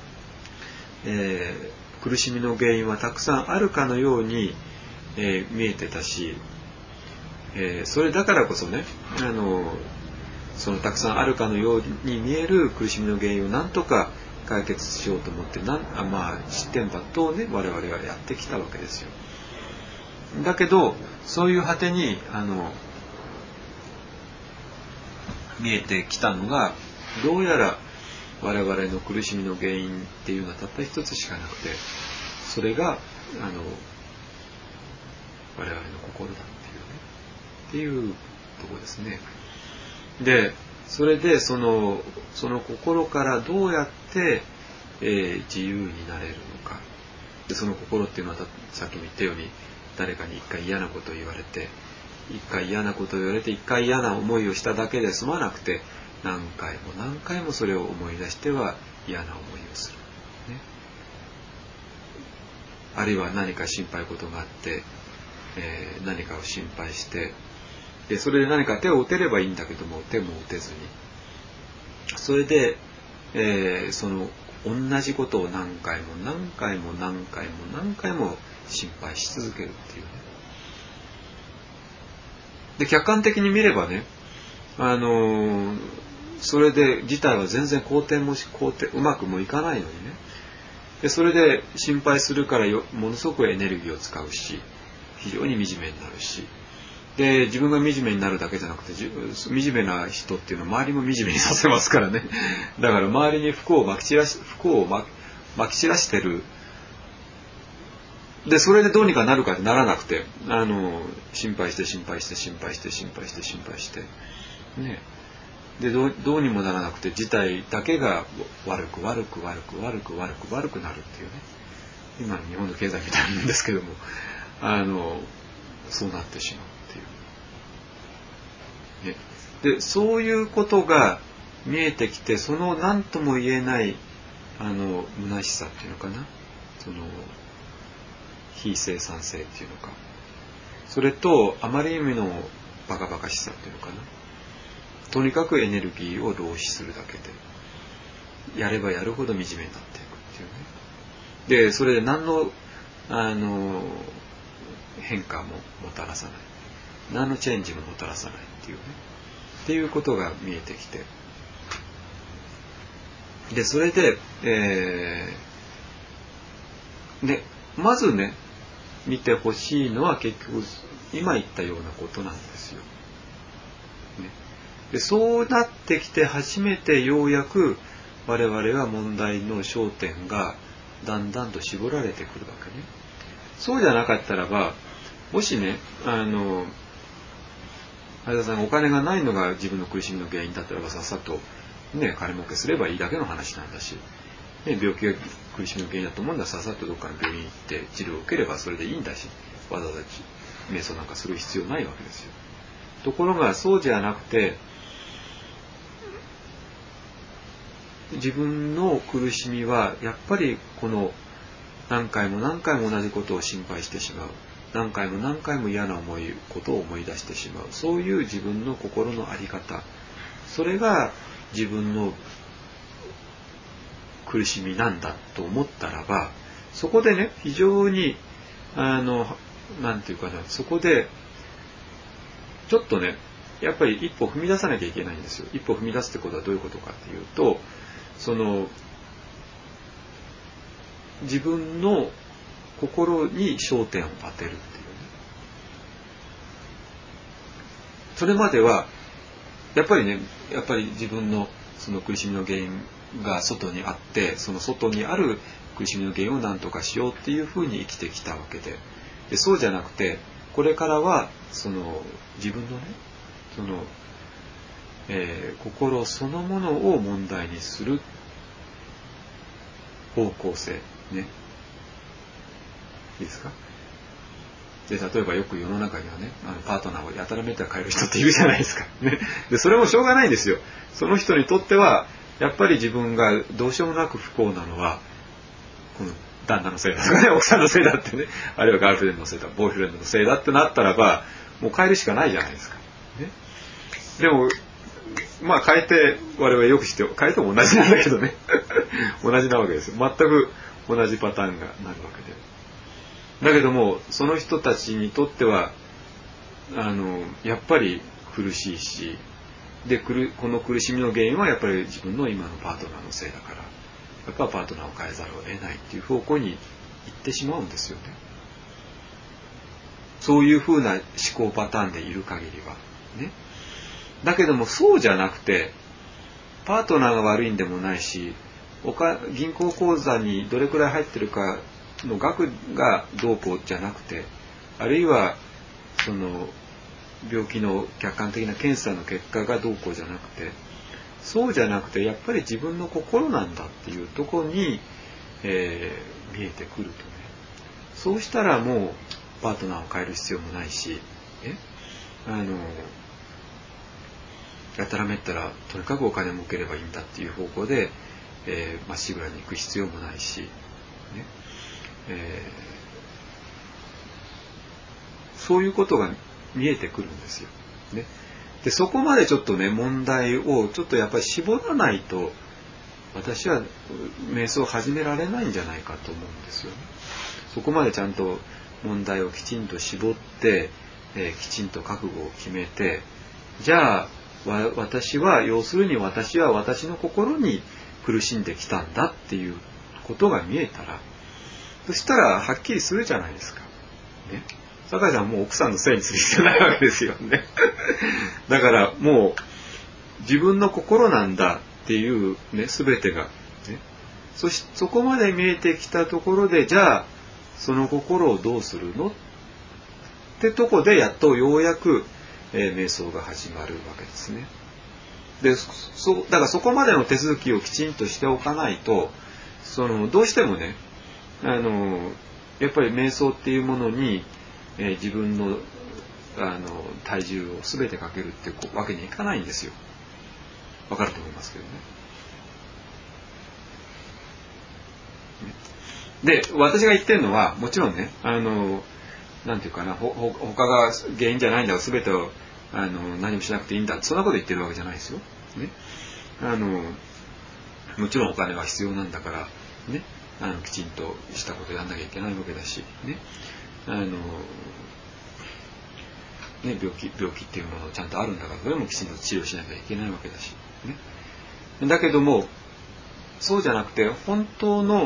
苦しみの原因はたくさんあるかのように、見えてたし、それだからこそねそのたくさんあるかのように見える苦しみの原因をなんとか解決しようと思って七点抜刀をね我々はやってきたわけですよ。だけどそういう果てに見えてきたのが、どうやら我々の苦しみの原因っていうのはたった一つしかなくて、それが我々の心だっていうところですね。でそれでその心からどうやって、自由になれるのか。でその心っていうのはさっきも言ったように、誰かに一回嫌なことを言われて一回嫌な思いをしただけで済まなくて、何回も何回もそれを思い出しては嫌な思いをする、ね、あるいは何か心配事があって、何かを心配してでそれで何か手を打てればいいんだけども手も打てずに、それで、その同じことを何回も心配し続けるっていうね。で客観的に見ればね、それで自体は全然うまくもいかないのにね。でそれで心配するからものすごくエネルギーを使うし、非常に惨めになるし、で自分が惨めになるだけじゃなくて惨めな人っていうのは周りも惨めにさせますからね。だから周りに不幸をまき散らしてる。でそれでどうにかなるかってならなくて、心配してね。でどうにもならなくて事態だけが悪くなるっていうね。今の日本の経済みたいなんですけども、そうなってしまうっていう、ね。でそういうことが見えてきて、その何とも言えない虚しさっていうのかな、非生産性っていうのか、それとあまりにのバカバカしさっていうのかな、とにかくエネルギーを浪費するだけでやればやるほど惨めになっていくっていうね。でそれで何の変化ももたらさない、何のチェンジももたらさないっていうね、っていうことが見えてきて、でそれで、まずね見てほしいのは結局今言ったようなことなんですよ、ね。でそうなってきて初めてようやく我々は問題の焦点がだんだんと絞られてくるわけね。そうじゃなかったらば、もしね、相田さんがお金がないのが自分の苦しみの原因だったらば、さっさとね、金儲けすればいいだけの話なんだし、ね、病気が苦しみの原因だと思うんだら、さっさとどっかの病院行って治療を受ければそれでいいんだし、わざわざ瞑想なんかする必要ないわけですよ。ところがそうじゃなくて、自分の苦しみはやっぱりこの何回も何回も同じことを心配してしまう、何回も何回も嫌なことを思い出してしまう、そういう自分の心の在り方、それが自分の苦しみなんだと思ったらば、そこでね、非常になんていうかな、そこでちょっとね、やっぱり一歩踏み出さなきゃいけないんですよ。一歩踏み出すってことはどういうことかっていうと、自分の心に焦点を当てるっていうね。それまではやっぱり自分のその苦しみの原因が外にあって、その外にある苦しみの原因を何とかしようっていうふうに生きてきたわけで、そうじゃなくて、これからは自分のね、心そのものを問題にする方向性ね、いいですか。で、例えばよく世の中にはね、パートナーをやたらめったら変える人っているじゃないですか、ね、でそれもしょうがないんですよ。その人にとってはやっぱり自分がどうしようもなく不幸なのはこの旦那のせいだとかね、奥さんのせいだってね、あるいはガールフレンドのせいだ、ボーイフレンドのせいだってなったらば、もう変えるしかないじゃないですか、ね、でもまあ変えて、我々よく知って変えても同じなんだけどね同じなわけですよ。全く同じパターンがなるわけで、だけどもその人たちにとってはやっぱり苦しいし、でこの苦しみの原因はやっぱり自分の今のパートナーのせいだから、やっぱりパートナーを変えざるを得ないっていう方向に行ってしまうんですよね。そういうふうな思考パターンでいる限りはね。だけどもそうじゃなくて、パートナーが悪いんでもないし、銀行口座にどれくらい入ってるかの額がどうこうじゃなくて、あるいはその病気の客観的な検査の結果がどうこうじゃなくて、そうじゃなくてやっぱり自分の心なんだっていうところに、見えてくるとね、そうしたらもうパートナーを変える必要もないし、やたらめったらとにかくお金儲ければいいんだっていう方向でまっしぐらに行く必要もないし、ね、そういうことが見えてくるんですよ、ね、でそこまでちょっとね、問題をちょっとやっぱり絞らないと私は瞑想を始められないんじゃないかと思うんですよね。そこまでちゃんと問題をきちんと絞って、きちんと覚悟を決めて、じゃあ私は要するに私は私の心に苦しんできたんだっていうことが見えたら、そしたらはっきりするじゃないですか、ね、酒井さんはもう奥さんのせいにする必要ないわけですよねだからもう自分の心なんだっていうね、全てが、ね、そこまで見えてきたところで、じゃあその心をどうするのってとこでやっとようやく瞑想が始まるわけですね。で、だからそこまでの手続きをきちんとしておかないと、どうしてもね、やっぱり瞑想っていうものに、自分の体重を全てかけるっていうわけにいかないんですよ。わかると思いますけどね。で、私が言ってるのはもちろんね、なんていうかな、他が原因じゃないんだ、全てを何もしなくていいんだ、そんなこと言ってるわけじゃないですよ、ね、もちろんお金は必要なんだからね、きちんとしたことをやんなきゃいけないわけだしね、病気っていうものがちゃんとあるんだから、それもきちんと治療しなきゃいけないわけだし、ね、だけどもそうじゃなくて、本当の、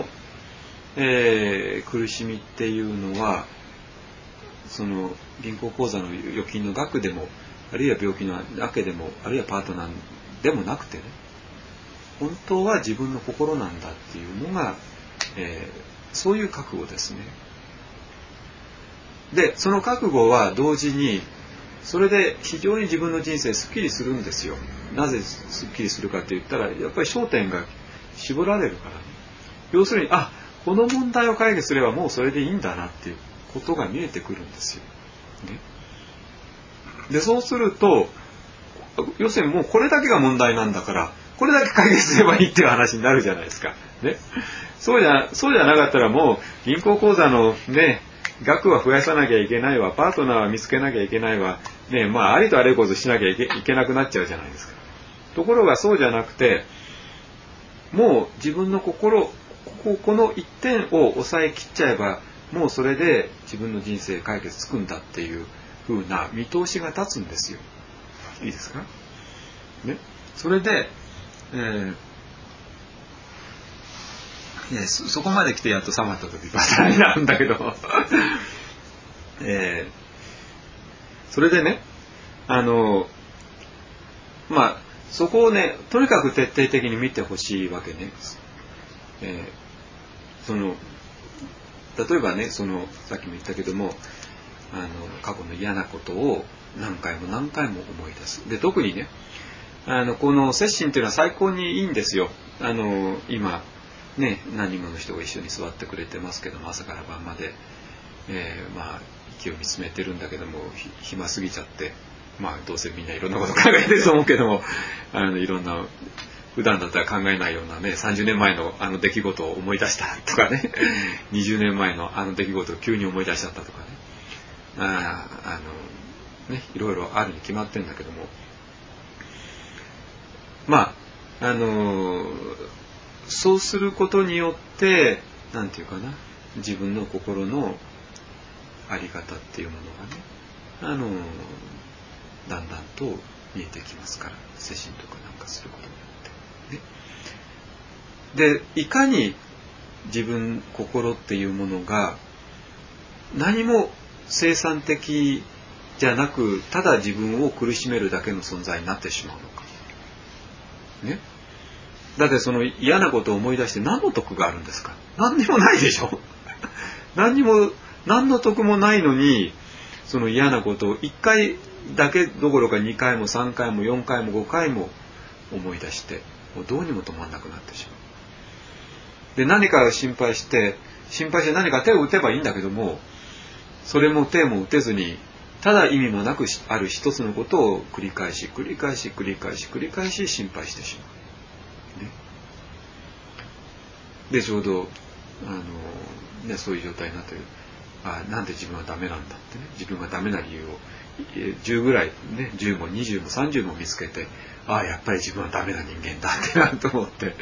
苦しみっていうのは、その銀行口座の預金の額でも、あるいは病気の額でも、あるいはパートナーでもなくてね、 本当は自分の心なんだっていうのが、そういう覚悟ですね。でその覚悟は同時にそれで非常に自分の人生すっきりするんですよ。なぜすっきりするかって言ったらやっぱり焦点が絞られるから、ね、要するにこの問題を解決すればもうそれでいいんだなっていうことが見えてくるんですよ、ね、でそうすると要するにもうこれだけが問題なんだからこれだけ解決すればいいっていう話になるじゃないですか、ね、そうじゃなかったらもう銀行口座のね額は増やさなきゃいけないわ、パートナーは見つけなきゃいけないわ、ね、ありとあらゆることしなきゃいけなくなっちゃうじゃないですか。ところがそうじゃなくて、もう自分の心、この一点を抑えきっちゃえば、もうそれで自分の人生解決つくんだっていう風な見通しが立つんですよ。いいですか？ね、それで、そこまで来てやっと冷まった時バターになるんだけどそれでねそこをねとにかく徹底的に見てほしいわけね。例えばねさっきも言ったけども過去の嫌なことを何回も何回も思い出す。で特にねこの摂心っていうのは最高にいいんですよ。今ね、何人もの人が一緒に座ってくれてますけども、朝から晩まで、息を見つめてるんだけども暇すぎちゃって、どうせみんないろんなこと考えてると思うけどもいろんな普段だったら考えないようなね30年前の出来事を思い出したとかね20年前の出来事を急に思い出しちゃったとかねいろいろあるに決まってるんだけどもそうすることによってなんていうかな自分の心のあり方っていうものがねだんだんと見えてきますから、摂心とかなんかすることによってね。でいかに自分心っていうものが何も生産的じゃなくただ自分を苦しめるだけの存在になってしまうのかね。だってその嫌なことを思い出して何の得があるんですか？何にもないでしょ何の得もないのにその嫌なことを1回だけどころか2回も3回も4回も5回も思い出してもうどうにも止まんなくなってしまう。で何か心配して何か手を打てばいいんだけどもそれも手も打てずにただ意味もなくある一つのことを繰り返し心配してしまう。でちょうどそういう状態になってる。なんで自分はダメなんだってね自分がダメな理由を10ぐらいね10も20も30も見つけてやっぱり自分はダメな人間だってなと思って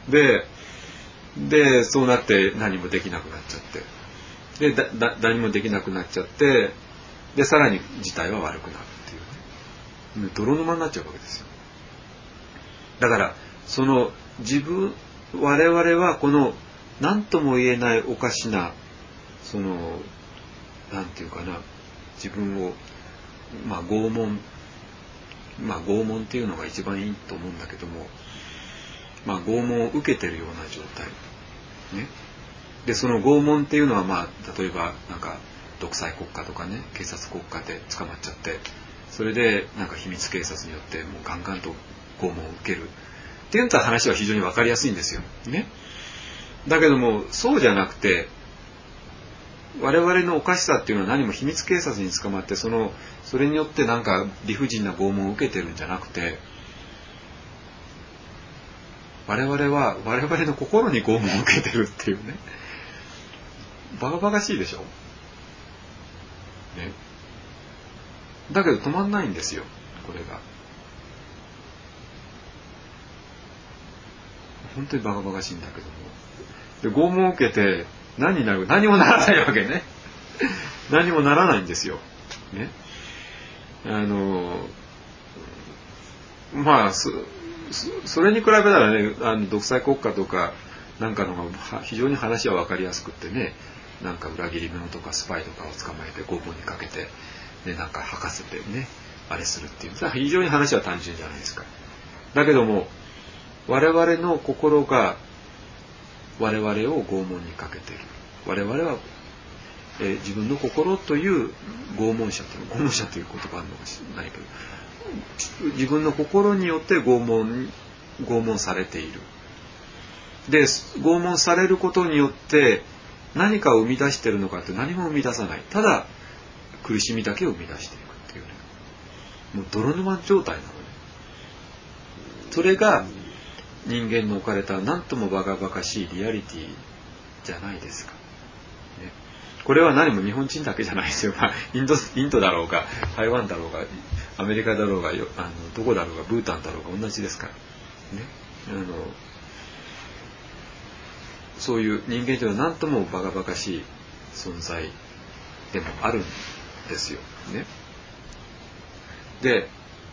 でそうなって何もできなくなっちゃってで何もできなくなっちゃってでさらに事態は悪くなるっていうね泥沼になっちゃうわけですよ。だからその我々はこの何とも言えないおかしななんていうかな自分を拷問っていうのが一番いいと思うんだけども拷問を受けてるような状態ね。でその拷問っていうのは例えばなんか独裁国家とかね警察国家で捕まっちゃってそれでなんか秘密警察によってもうガンガンと拷問を受けるっていう話は非常に分かりやすいんですよね。だけどもそうじゃなくて我々のおかしさっていうのは何も秘密警察に捕まってそれによってなんか理不尽な拷問を受けてるんじゃなくて我々は我々の心に拷問を受けてるっていうねバカバカしいでしょ、ね、だけど止まんないんですよこれが本当にバカバカしいんだけどもで拷問を受けて何になるか何もならないわけね何もならないんですよ、ね、それに比べたらね独裁国家とかなんかのが非常に話は分かりやすくってねなんか裏切り者とかスパイとかを捕まえて拷問にかけて、ね、なんか吐かせてねあれするっていう非常に話は単純じゃないですか。だけども我々の心が我々を拷問にかけている。我々は、自分の心という拷問者という言葉あるのかしれないけど、自分の心によって拷問されている。で、拷問されることによって何かを生み出しているのかって何も生み出さない。ただ苦しみだけを生み出していくっていうね。もう泥沼状態なのね。それが人間の置かれた何ともバカバカしいリアリティじゃないですか。ね、これは何も日本人だけじゃないですよ。インドだろうが台湾だろうがアメリカだろうがどこだろうがブータンだろうが同じですからね。そういう人間というのは何ともバカバカしい存在でもあるんですよね。で、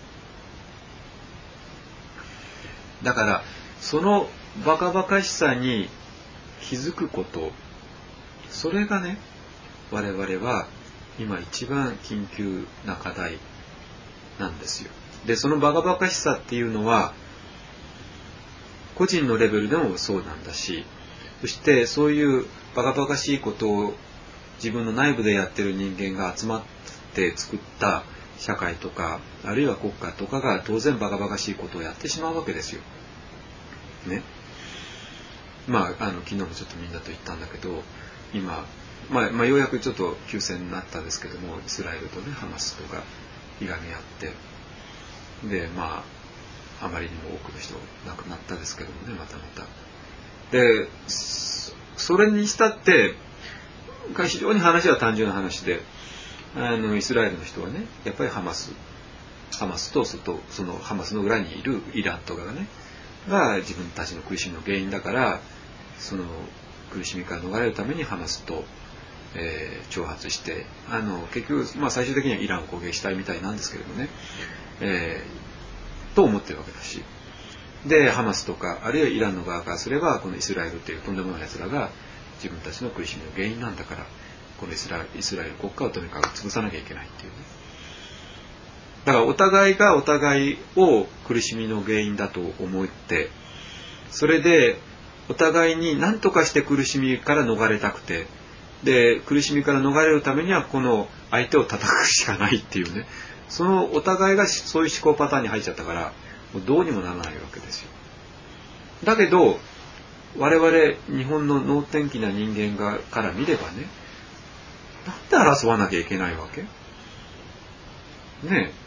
だからそのバカバカしさに気づくこと、それがね、我々は今一番緊急な課題なんですよ。で、そのバカバカしさっていうのは個人のレベルでもそうなんだし、そしてそういうバカバカしいことを自分の内部でやってる人間が集まって作った社会とかあるいは国家とかが当然バカバカしいことをやってしまうわけですよ。ね。昨日もちょっとみんなと言ったんだけど、今、ようやくちょっと休戦になったんですけども、イスラエルとねハマスとがいがみ合って、であまりにも多くの人が亡くなったですけどもね、また。で、それにしたって非常に話は単純な話で、イスラエルの人はね、やっぱりハマスとそのハマスの裏にいるイランとかがねが自分たちの苦しみの原因だから、その苦しみから逃れるためにハマスと、挑発して結局、最終的にはイランを攻撃したいみたいなんですけれどもね、と思ってるわけだし、でハマスとかあるいはイランの側からすればこのイスラエルというとんでもない奴らが自分たちの苦しみの原因なんだから、このイスラエル国家をとにかく潰さなきゃいけないっていうね。だからお互いがお互いを苦しみの原因だと思って、それでお互いに何とかして苦しみから逃れたくて、で苦しみから逃れるためにはこの相手を叩くしかないっていうね、そのお互いがそういう思考パターンに入っちゃったから、もうどうにもならないわけですよ。だけど我々日本の能天気な人間から見ればね、なんで争わなきゃいけないわけね。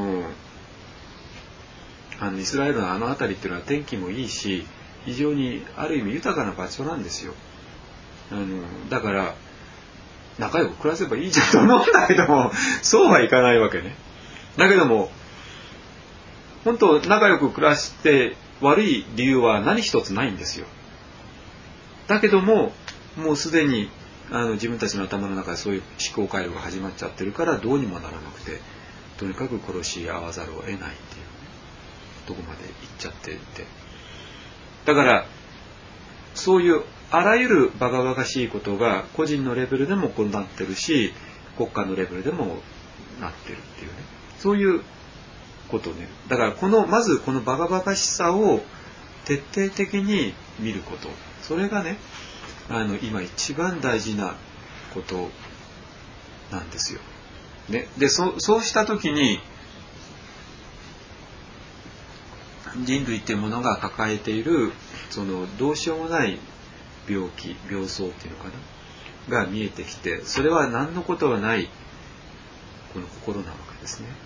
イスラエルの辺りっていうのは天気もいいし、非常にある意味豊かな場所なんですよ。だから仲良く暮らせばいいじゃんと思うんだけども、そうはいかないわけね。だけども本当仲良く暮らして悪い理由は何一つないんですよ。だけどももうすでに自分たちの頭の中でそういう思考回路が始まっちゃってるから、どうにもならなくて、とにかく殺し合わざるを得ないっていう、ね、とこまで行っちゃっていて、だからそういうあらゆるバカバカしいことが個人のレベルでもこうなってるし、国家のレベルでもなってるっていうね、そういうことね。だからまずこのバカバカしさを徹底的に見ること、それがね今一番大事なことなんですよ。ね、でそうした時に人類っていうものが抱えているそのどうしようもない病気病巣っていうのかなが見えてきて、それは何のことはないこの心なわけですね。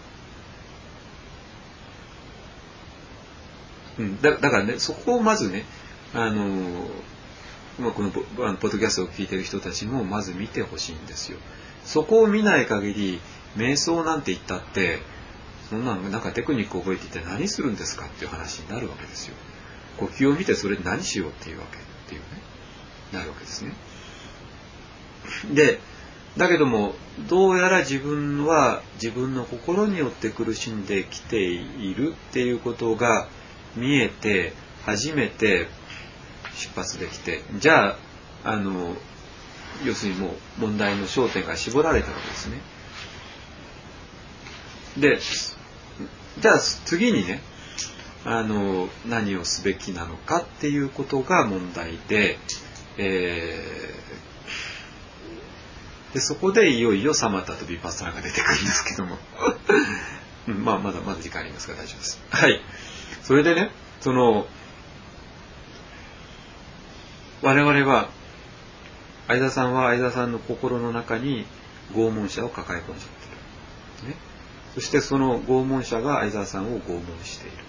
だからね、そこをまずねこのポッドキャストを聞いている人たちもまず見てほしいんですよ。そこを見ない限り瞑想なんて言ったってそんななんかテクニックを覚えていて何するんですかっていう話になるわけですよ。呼吸を見てそれで何しようっていうわけっていうね、なるわけですね。でだけどもどうやら自分は自分の心によって苦しんできているっていうことが見えて初めて出発できて、じゃあ要するにもう問題の焦点が絞られたわけですね。でじゃあ次にね何をすべきなのかっていうことが問題で、でそこでいよいよサマタとヴィパッサナが出てくるんですけどもまだ時間ありますから大丈夫です。はい。それでね、我々は相田さんは相田さんの心の中に拷問者を抱え込んじゃってる、ね、そしてその拷問者が相田さんを拷問している。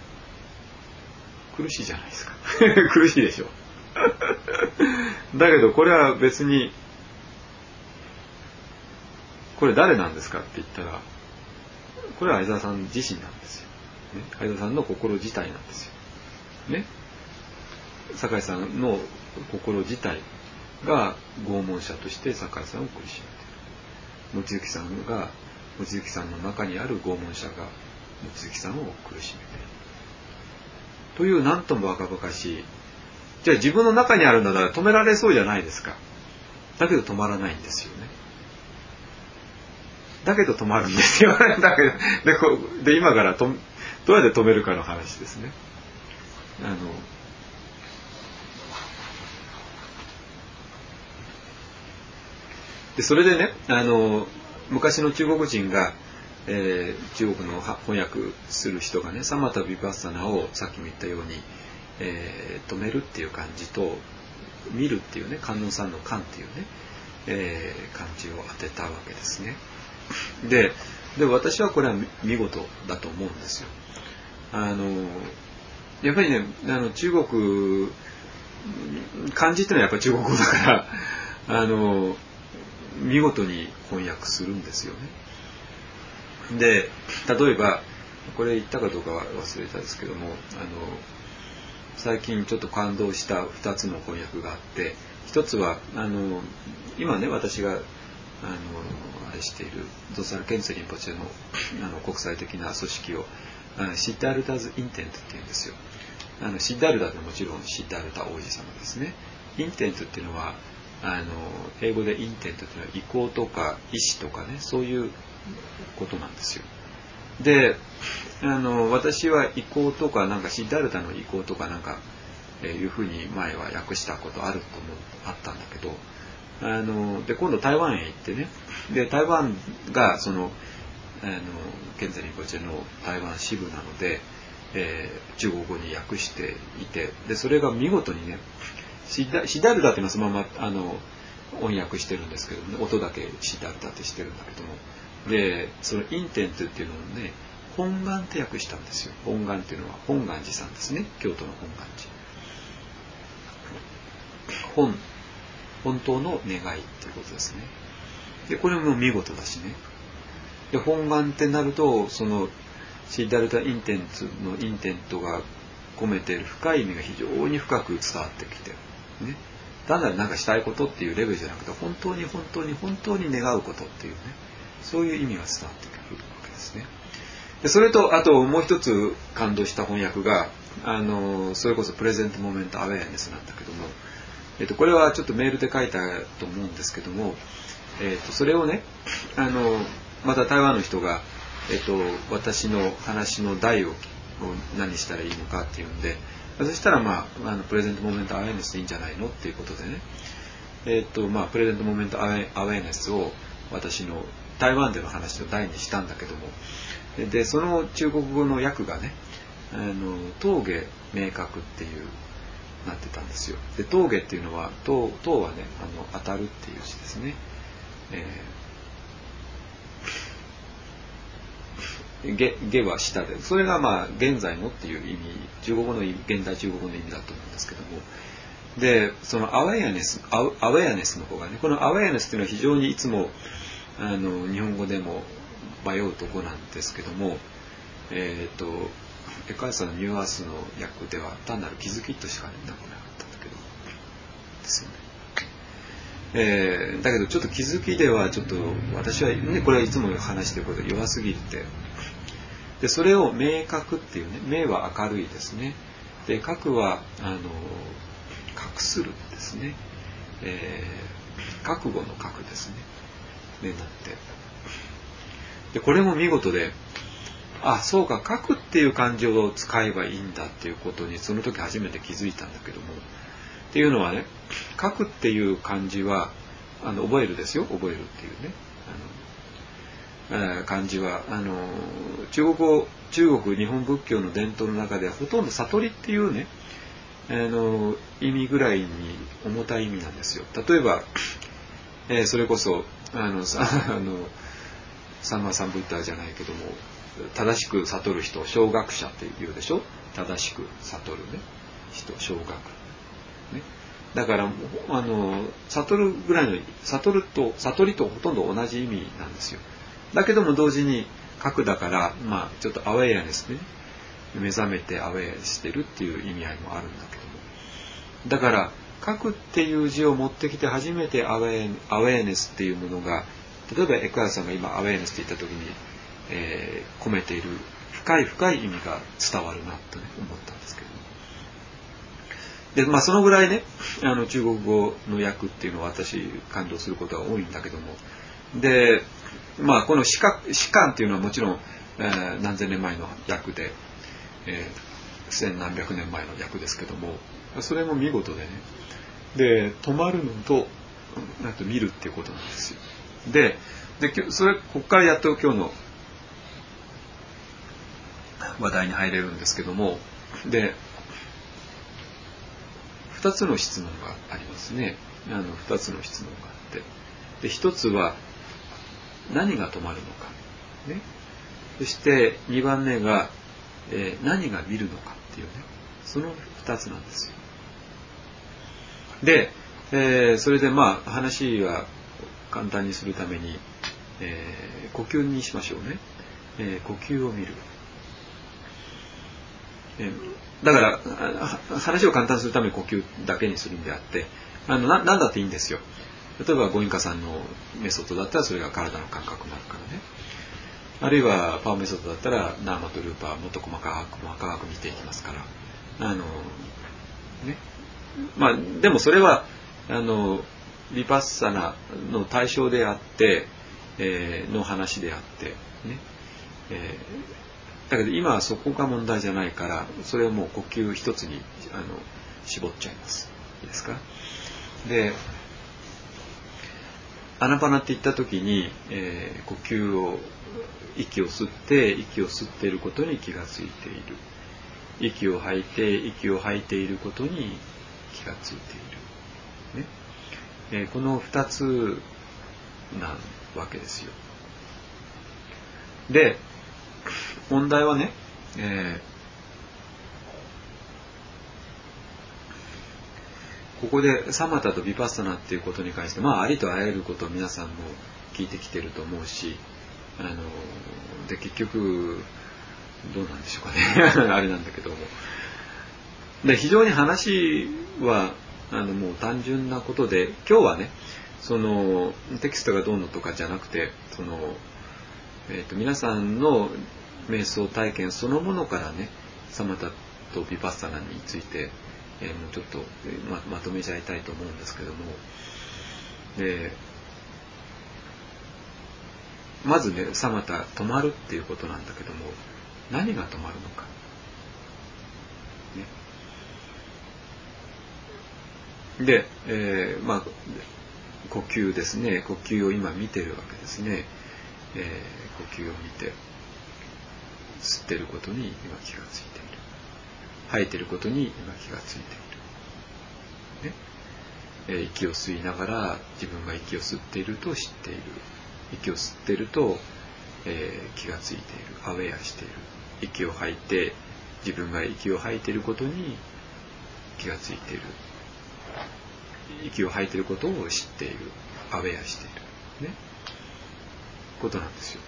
苦しいじゃないですか苦しいでしょだけどこれは別にこれ誰なんですかって言ったら、これは相田さん自身なんですよ、ね、相田さんの心自体なんですよ、ね、酒井さんの心自体が拷問者として酒井さんを苦しめている。望月さんの中にある拷問者が望月さんを苦しめているという、なんともバカバカしい。じゃあ自分の中にあるんだから止められそうじゃないですか。だけど止まらないんですよね。だけど止まるんですよだけどで今からどうやって止めるかの話ですね。でそれでね、昔の中国人が、中国の翻訳する人がね、サマタ・ヴィパッサナをさっきも言ったように、止めるっていう漢字と見るっていうね、観音さんの観っていうね、漢字を当てたわけですね。で私はこれは見事だと思うんですよ。やっぱりね、中国漢字ってのはやっぱり中国語だから見事に翻訳するんですよね。で例えばこれ言ったかどうかは忘れたんですけども、最近ちょっと感動した2つの翻訳があって、一つは今ね、私があれしているドサル・ケンツェリンポチェの国際的な組織をシッダールタズ・インテントっていうんですよ。シッダールタってもちろんシッダールタ王子様ですね。インテントっていうのは英語でインテントっていうのは意向とか意思とかね、そういうことなんですよ。で私は意向とかなんかシッダールタの意向とかなんか、いうふうに前は訳したことあったんだけど、で今度台湾へ行ってね、で台湾がそのケンツェリンポチェの台湾支部なので、中国語に訳していて、でそれが見事にね、シッダールタっていうのはそのまま翻訳してるんですけど、ね、音だけシッダールタってしてるんだけども、でそのインテントっていうのをね、本願って訳したんですよ。本願っていうのは本願寺さんですね。京都の本願寺。本当の願いっていうことですね。でこれも見事だしね。で本願ってなると、そのシッダールタインテントのインテントが込めている深い意味が非常に深く伝わってきて、ね、単なるなんかしたいことっていうレベルじゃなくて、本当に本当に本当に願うことっていうね、そういう意味が伝わってくるわけですね。でそれとあともう一つ感動した翻訳がそれこそプレゼントモメントアウェアネスなんだけども、これはちょっとメールで書いたと思うんですけども、それをねまた台湾の人が、私の話の題を何したらいいのかっていうんで、そしたらプレゼントモメントアウェアネスでいいんじゃないのっていうことでね、プレゼントモメントアウェアネスを私の台湾での話の題にしたんだけども、でその中国語の訳がね、峠明確っていうなってたんですよ。で峠っていうのは峠はね、当たるっていう字ですね。下は下で、それが現在のっていう意味、中国語の現代中国語の意味だと思うんですけども、でそのアウェアネスの方がね、このアウェアネスっていうのは非常にいつも日本語でも迷うとこなんですけども、エカーサのニューアースの訳では単なる気づきとしかなくなかったんだけどですよね。だけどちょっと気づきではちょっと私はね、これはいつも話してること弱すぎて、でそれを明確っていうね、明は明るいですね。で覚は覚するですね。覚悟の覚ですね。になって、でこれも見事で、 そうか、書くっていう漢字を使えばいいんだっていうことにその時初めて気づいたんだけども、っていうのはね、書くっていう漢字は覚えるですよ、覚えるっていうね、漢字は中国日本仏教の伝統の中ではほとんど悟りっていうね意味ぐらいに重たい意味なんですよ。例えば、それこそサンマサンブッダじゃないけども、正しく悟る人、小学者っていうでしょ。正しく悟るね人、小学、ね、だから悟るぐらいの悟りとほとんど同じ意味なんですよ。だけども同時に書くだから、ちょっとアウェアネスね、目覚めてアウェアしてるっていう意味合いもあるんだけども、だから書くっていう字を持ってきて初めてアウェアネスっていうものが、例えばエクアラさんが今アウェアネスって言った時に、込めている深い深い意味が伝わるなと、ね、思ったんですけども、でそのぐらいね中国語の訳っていうのは私感動することが多いんだけども、でこの史観っていうのはもちろん、何千年前の訳で、千何百年前の訳ですけども、それも見事でね、で止まるのと見るっていうことなんですよ。でここからやっと今日の話題に入れるんですけども、で2つの質問がありますね。2つの質問があって、で1つは何が止まるのか、ね、そして2番目が、何が見るのかっていうね、その2つなんですよ。で、それで話は簡単にするために、呼吸にしましょうね。呼吸を見る。だから話を簡単にするために呼吸だけにするんであって、何だっていいんですよ。例えばゴインカさんのメソッドだったらそれが体の感覚になるからね。あるいはパワーメソッドだったらナーマとルーパーもっと細かく見ていきますから、でもそれはヴィパッサナの対象であって、の話であってね、だけど今はそこが問題じゃないから、それをもう呼吸一つに絞っちゃいます。いいですか。でアナパナって言った時に、呼吸を息を吸っていることに気がついている、息を吐いていることに気がついている、ね、この2つなわけですよ。で問題はね、ここでサマタとヴィパッサナっていうことに関してありとあらゆることを皆さんも聞いてきてると思うし、で結局どうなんでしょうかねあれなんだけども、で非常に話はもう単純なことで、今日はねそのテキストがどうのとかじゃなくて、皆さんの瞑想体験そのものからね、サマタとヴィパッサナについて、もうちょっと まとめちゃいたいと思うんですけども、でまずねサマタ止まるっていうことなんだけども、何が止まるのか、ね、で、呼吸ですね。呼吸を今見てるわけですね。呼吸を見て吸ってることに今気がついている、吐いてることに今気がついている、ね、息を吸いながら自分が息を吸っていると知っている、息を吸っていると、気がついている、アウェアしている、息を吐いて自分が息を吐いていることに気がついている、息を吐いていることを知っている、アウェアしている、ね、ことなんですよ。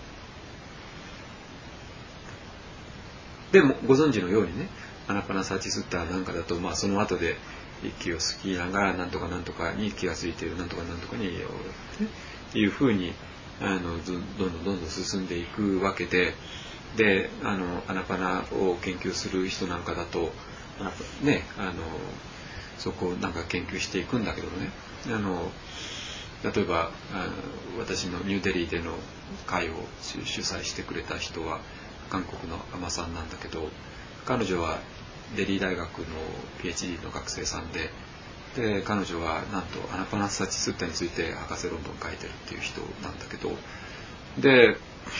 でもご存知のようにね、アナパナサチスッタなんかだと、その後で息を吸きながらなんとかなんとかに気がついている、なんとかなんとかにっていうふうにどんどん進んでいくわけで、でアナパナを研究する人なんかだとね、そこをなんか研究していくんだけどね、例えば私のニューデリーでの会を主催してくれた人は韓国の海女さんなんだけど、彼女はデリー大学の PhD の学生さんで、彼女はなんとアナパナサチスッタについて博士論文を書いてるっていう人なんだけど、で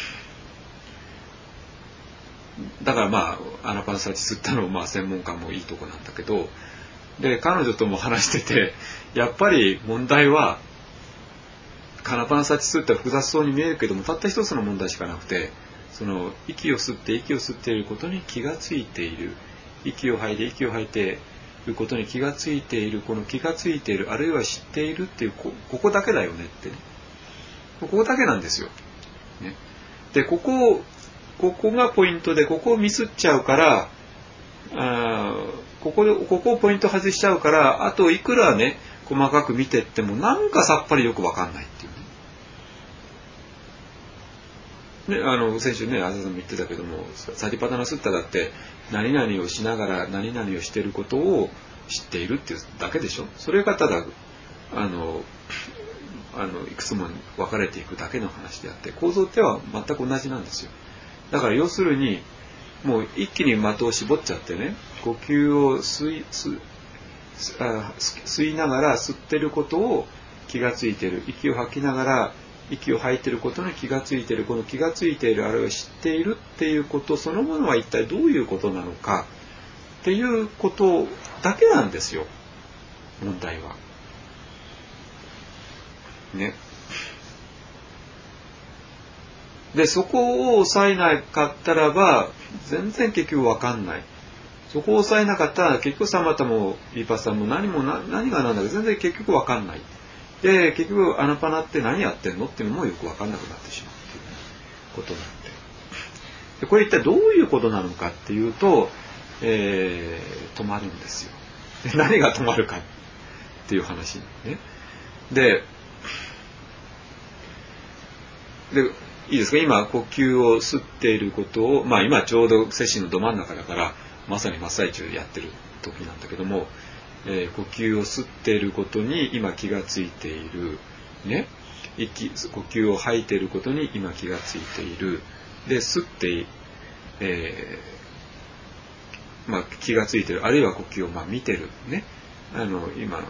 だからまあアナパナサチスッタのまあ専門家もいいとこなんだけど、で彼女とも話してて、やっぱり問題はアナパナサチスッタは複雑そうに見えるけども、たった一つの問題しかなくて、その息を吸っていることに気がついている、息を吐いていることに気がついている、この気がついているあるいは知っているっていう ここだけだよねってね、ここだけなんですよ、ね、でここがポイントで、ここをミスっちゃうから、ここをポイント外しちゃうから、あといくらね細かく見てってもなんかさっぱりよく分かんないっていうね。先週ね、あざさんも言ってたけども、サティパタナスッタだって何々をしながら何々をしていることを知っているっていうだけでしょ。それがただいくつも分かれていくだけの話であって、構造っては全く同じなんですよ。だから要するにもう一気に的を絞っちゃってね、呼吸を吸いながら吸ってることを気がついている、息を吐きながら息を吐いていることに気がついている、この気がついているあるいは知っているっていうことそのものは一体どういうことなのかっていうことだけなんですよ、問題はね。でそこを抑えなかったらば全然結局分かんない。そこを抑えなかったら結局サマタもヴィパッサも何が何だか全然結局分かんない。で結局アナパナって何やってんのっていうのもよく分かんなくなってしまうっていうことなんで、これ一体どういうことなのかっていうと、止まるんですよ。で何が止まるかっていう話ね。でいいですか、今呼吸を吸っていることを、まあ今ちょうど摂氏のど真ん中だからまさに真っ最中でやってる時なんだけども、呼吸を吸っていることに今気がついている、ね、呼吸を吐いていることに今気がついている、で吸って、気がついている、あるいは呼吸を見てるね、今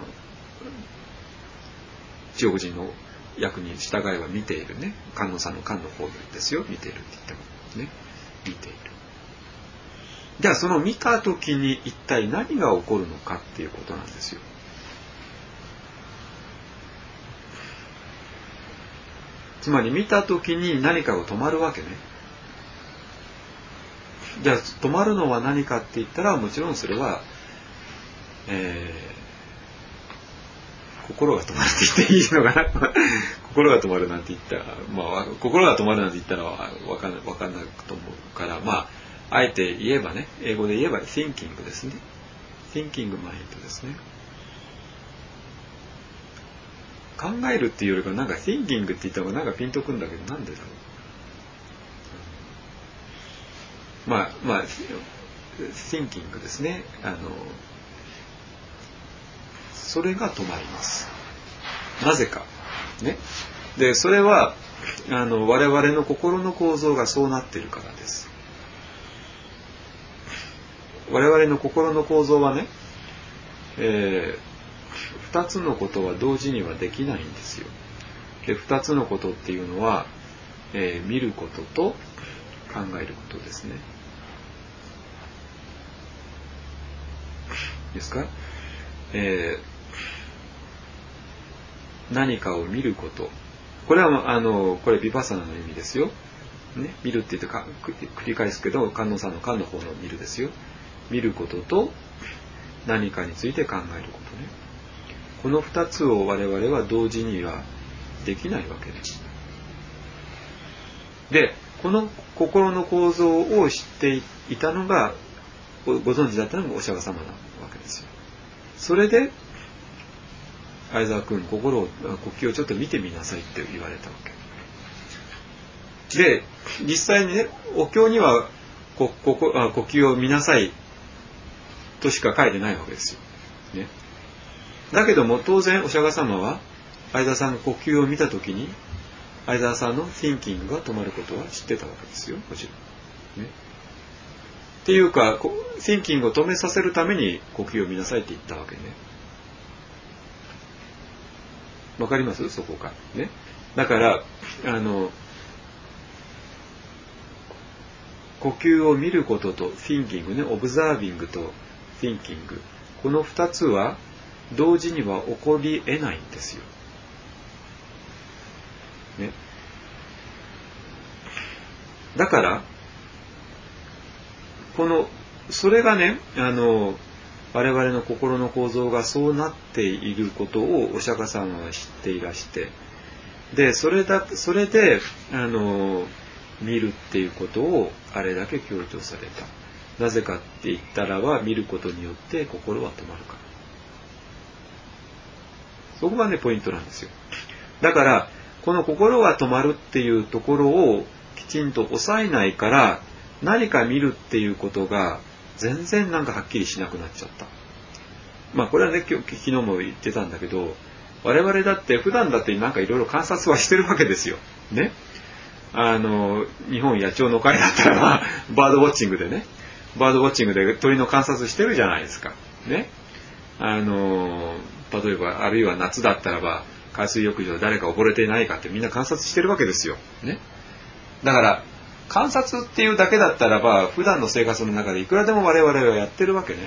中国人の訳に従えば見ているね、観音さんの観の方ですよ、見ているって言ってもね、見ている。じゃあその見た時に一体何が起こるのかっていうことなんですよ。つまり見た時に何かが止まるわけね。じゃあ止まるのは何かって言ったら、もちろんそれは、心が止まるって言っていいのかな心が止まるなんて言ったら、心が止まるなんて言ったら分かんないと思うから、あえて言えばね、英語で言えば thinking ですね。thinking mind ですね。考えるっていうよりかなんか thinking って言った方がなんかピンとくんだけど、なんでだろう。thinking ですね。それが止まります。なぜか。ね。で、それは我々の心の構造がそうなっているからです。我々の心の構造はね、2つのことは同時にはできないんですよ。で、2つのことっていうのは、見ることと考えることですね。ですか？何かを見ること。これはこれヴィパッサナの意味ですよ。ね、見るって言って繰り返すけど、観音さんの観の方の見るですよ。見ることと何かについて考えることね。この2つを我々は同時にはできないわけです。で、この心の構造を知っていたのがご存知だったのがお釈迦様なわけですよ。それで相沢君、呼吸をちょっと見てみなさいって言われたわけで、実際にね、お経には呼吸を見なさいとしか書いてないわけですよ、ね。だけども当然お釈迦様は相沢さんが呼吸を見たときに相沢さんの thinking が止まることは知ってたわけですよ、もちろん。 ね、っていうかthinkingを止めさせるために呼吸を見なさいって言ったわけね。わかります？そこかね。だから呼吸を見ることと thinking ね、observing と thinking、 この2つは同時には起こり得ないんですよ、ね、だからそれがね、我々の心の構造がそうなっていることをお釈迦さんは知っていらして、でそれで見るっていうことをあれだけ強調された。なぜかって言ったらば、見ることによって心は止まるから。そこがねポイントなんですよ。だからこの心が止まるっていうところをきちんと抑えないから、何か見るっていうことが全然なんかはっきりしなくなっちゃった。まあこれはね昨日も言ってたんだけど、我々だって普段だってなんかいろいろ観察はしてるわけですよね。日本野鳥の会だったらバードウォッチングで鳥の観察してるじゃないですかね。例えばあるいは夏だったらば海水浴場で誰か溺れていないかってみんな観察してるわけですよね。だから観察っていうだけだったらば普段の生活の中でいくらでも我々はやってるわけね。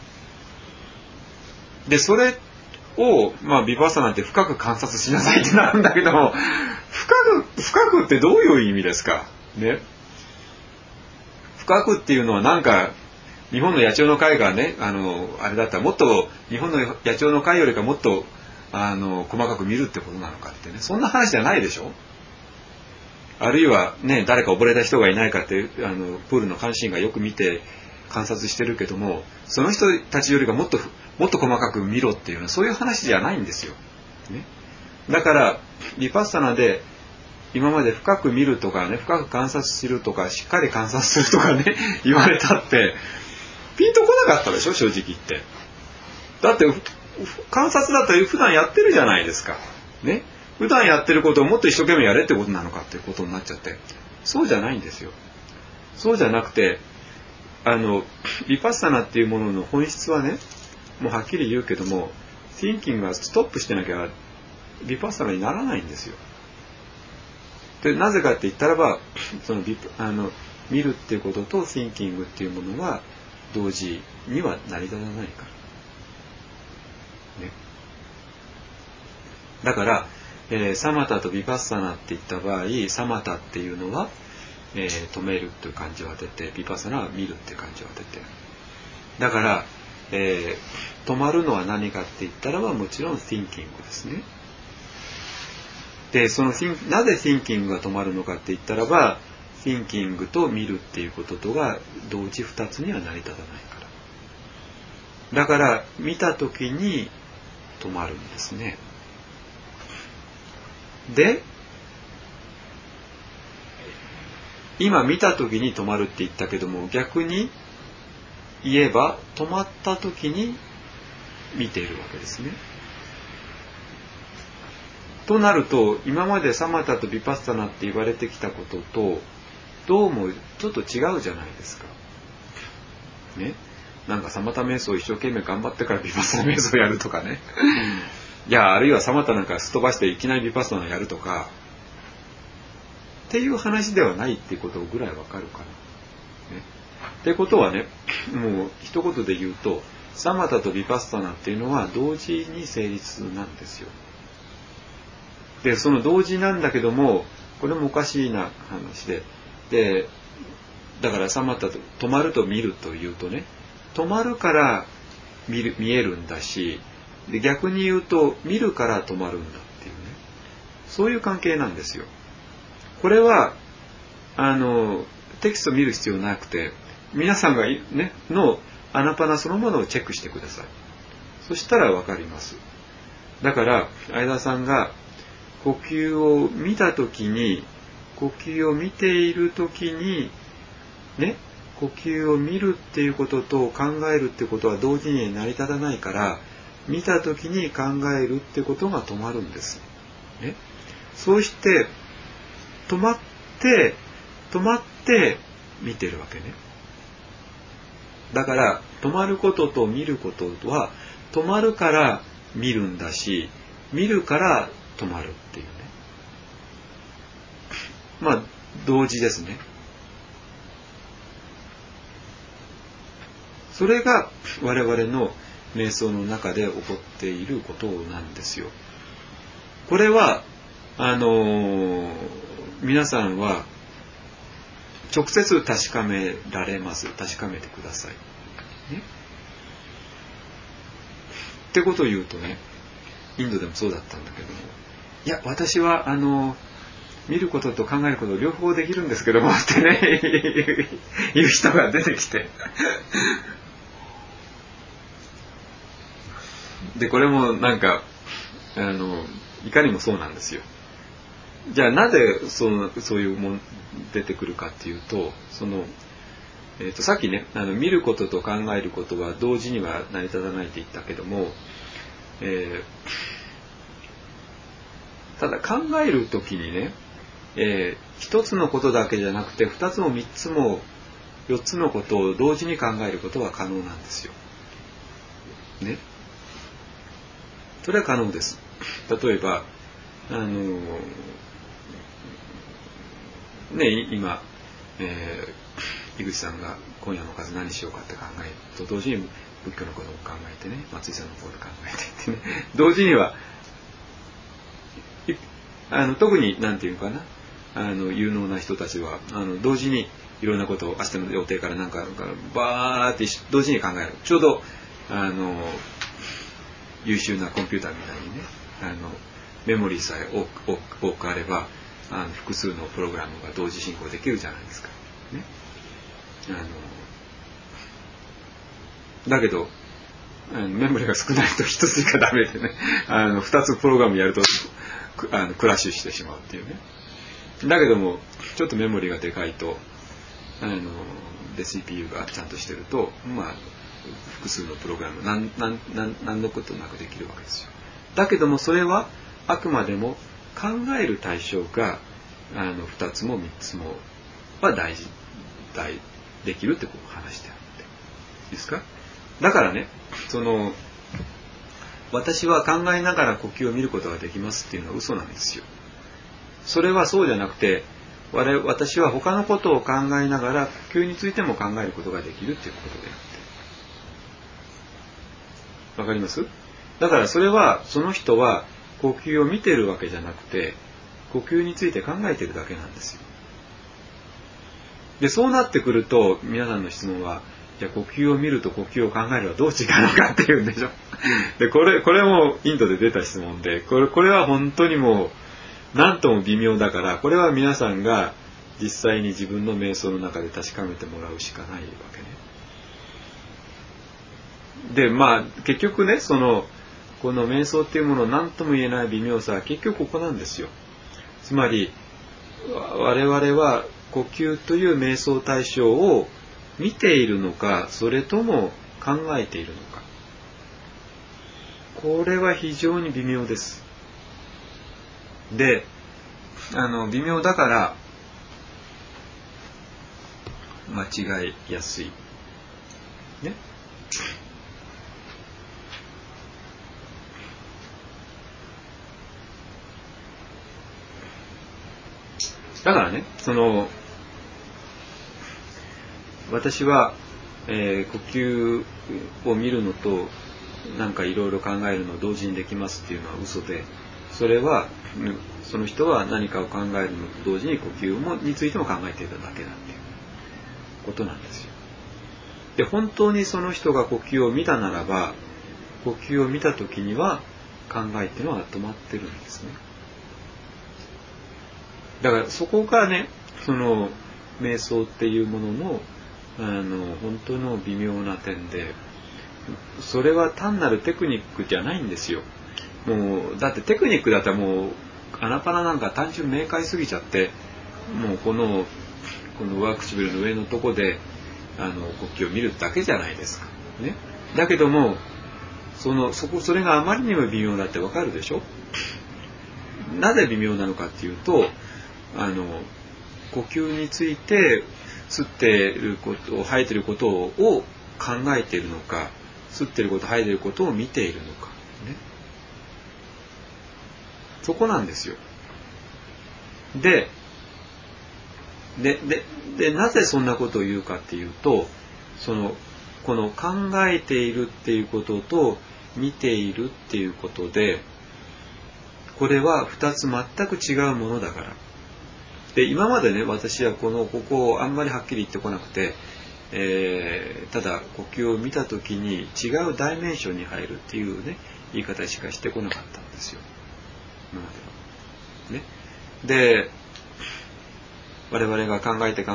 でそれをヴィパッサナって深く観察しなさいってなるんだけども、深くってどういう意味ですかね。深くっていうのはなんか日本の野鳥の会がねあれだったらもっと日本の野鳥の会よりかもっと細かく見るってことなのかってね、そんな話じゃないでしょ。あるいはね誰か溺れた人がいないかってプールの監視員がよく見て観察してるけども、その人たちよりかもっと細かく見ろっていうのはそういう話じゃないんですよ、ね、だからヴィパッサナで今まで深く見るとかね、深く観察するとかしっかり観察するとかね言われたってピンとこなかったでしょ、正直言って。だって観察だったら普段やってるじゃないですかね。普段やってることをもっと一生懸命やれってことなのかっていうことになっちゃって、そうじゃないんですよ。そうじゃなくてヴィパッサナっていうものの本質はね、もうはっきり言うけども、thinking がストップしてなきゃヴィパッサナにならないんですよ。でなぜかって言ったらば、見るっていうことと thinking っていうものは同時には成り立たないから、ね、だからサマタとヴィパッサナって言った場合、サマタっていうのは、止めるっていう感じを当てて、ヴィパッサナは見るっていう感じを当てて、だから、止まるのは何かって言ったらばもちろん thinking ですね。でなぜ thinking が止まるのかって言ったらば、thinking と見るっていうこととが同時2つには成り立たないから。だから見た時に止まるんですね。で今見た時に止まるって言ったけども、逆に言えば止まった時に見ているわけですね。となると今までサマタとヴィパッサナって言われてきたこととどうもちょっと違うじゃないですかね。なんかサマタ瞑想を一生懸命頑張ってからヴィパッサナ瞑想をやるとかねいやあるいはサマタなんかすっ飛ばしていきなりヴィパッサナやるとかっていう話ではないっていうことぐらいわかるかな、ね、ってことはね、もう一言で言うとサマタとヴィパッサナっていうのは同時に成立なんですよ。でその同時なんだけども、これもおかしいな話で、だからサマタと止まると見るというとね、止まるから見えるんだし、で逆に言うと見るから止まるんだっていうね、そういう関係なんですよ。これはテキスト見る必要なくて、皆さんがねのアナパナそのものをチェックしてください。そしたらわかります。だから相田さんが呼吸を見たときに、呼吸を見ているときにね、呼吸を見るっていうことと考えるってことは同時に成り立たないから、見たときに考えるってことが止まるんです、ね、そうして止まって見てるわけね。だから止まることと見ることは、止まるから見るんだし、見るから止まるっていうね。まあ同時ですね。それが我々の瞑想の中で起こっていることなんですよ。これは皆さんは直接確かめられます。確かめてください。ね、ってことを言うとね、インドでもそうだったんだけども、いや私は見ることと考えること両方できるんですけどもってね言う人が出てきてでこれもなんかいかにもそうなんですよ。じゃあなぜそういうもん出てくるかっていうと、さっきね見ることと考えることは同時には成り立たないって言ったけども、ただ考えるときにね、一つのことだけじゃなくて二つも三つも四つのことを同時に考えることは可能なんですよ。ね。それは可能です。例えば今、井口さんが今夜のおかず何しようかって考えると同時に仏教のことを考えてね、松井さんのことを考えてってね、同時には特に何て言うのかな、有能な人たちは同時にいろんなことを明日の予定から何かからバーって同時に考える。ちょうど優秀なコンピューターみたいにね、メモリーさえ多くあれば複数のプログラムが同時進行できるじゃないですか、ね、だけどメモリが少ないと一つしかダメでね二つプログラムやるとクラッシュしてしまうっていうね。だけどもちょっとメモリがでかいとで CPU がちゃんとしてると複数のプログラム何のことなくできるわけですよ。だけどもそれはあくまでも考える対象が2つも3つもはできるってこう話してあるっていいですか。だからね私は考えながら呼吸を見ることができますっていうのは嘘なんですよ。それはそうじゃなくて私は他のことを考えながら呼吸についても考えることができるっていうことであってわかります？だからそれはその人は呼吸を見てるわけじゃなくて呼吸について考えてるだけなんですよ。でそうなってくると皆さんの質問はじゃあ呼吸を見ると呼吸を考えるはどう違うのかっていうんでしょ。でこれもインドで出た質問でこれは本当にもう何とも微妙だから、これは皆さんが実際に自分の瞑想の中で確かめてもらうしかないわけね。で結局ねこの瞑想っていうものを何とも言えない微妙さは結局ここなんですよ。つまり我々は呼吸という瞑想対象を見ているのかそれとも考えているのか、これは非常に微妙です。で微妙だから間違いやすいね。だからね私は、呼吸を見るのとなんかいろいろ考えるのを同時にできますっていうのは嘘で、それはその人は何かを考えるのと同時に呼吸についても考えていただけだっていうことなんですよ。で本当にその人が呼吸を見たならば呼吸を見た時には考えっていうのは止まってるんですね。だからそこがね瞑想っていうものの本当の微妙な点で、それは単なるテクニックじゃないんですよ。もうだってテクニックだったらもうアナパナなんか単純明快すぎちゃってもうこの上唇の上のとこで呼吸を見るだけじゃないですか、ね、だけどもそれがあまりにも微妙だってわかるでしょ。なぜ微妙なのかっていうと呼吸について吸っていること吐いていることを考えているのか、吸っていること吐いていることを見ているのか、ね、そこなんですよ。でなぜそんなことを言うかっていうと、この考えているっていうことと見ているっていうことで、これは2つ全く違うものだから。で、今までね、私はここをあんまりはっきり言ってこなくて、ただ呼吸を見たときに違うダイメンションに入るっていうね、言い方しかしてこなかったんですよ、今までは。ね。で、我々が考えて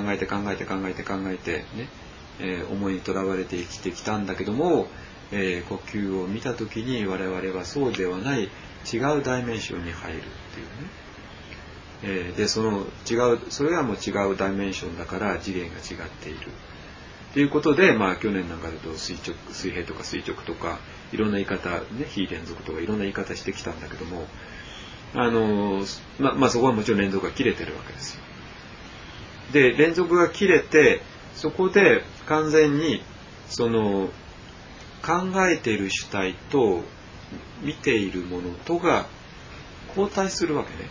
ね、思いにとらわれて生きてきたんだけども、呼吸を見たときに我々はそうではない違うダイメンションに入るっていうね。で、それはもう違うダイメンションだから次元が違っているということで、去年なんかだと水平とか垂直とかいろんな言い方、ね、非連続とかいろんな言い方してきたんだけども、そこはもちろん連続が切れてるわけですよ。で、連続が切れて、そこで完全に考えている主体と見ているものとが交代するわけね。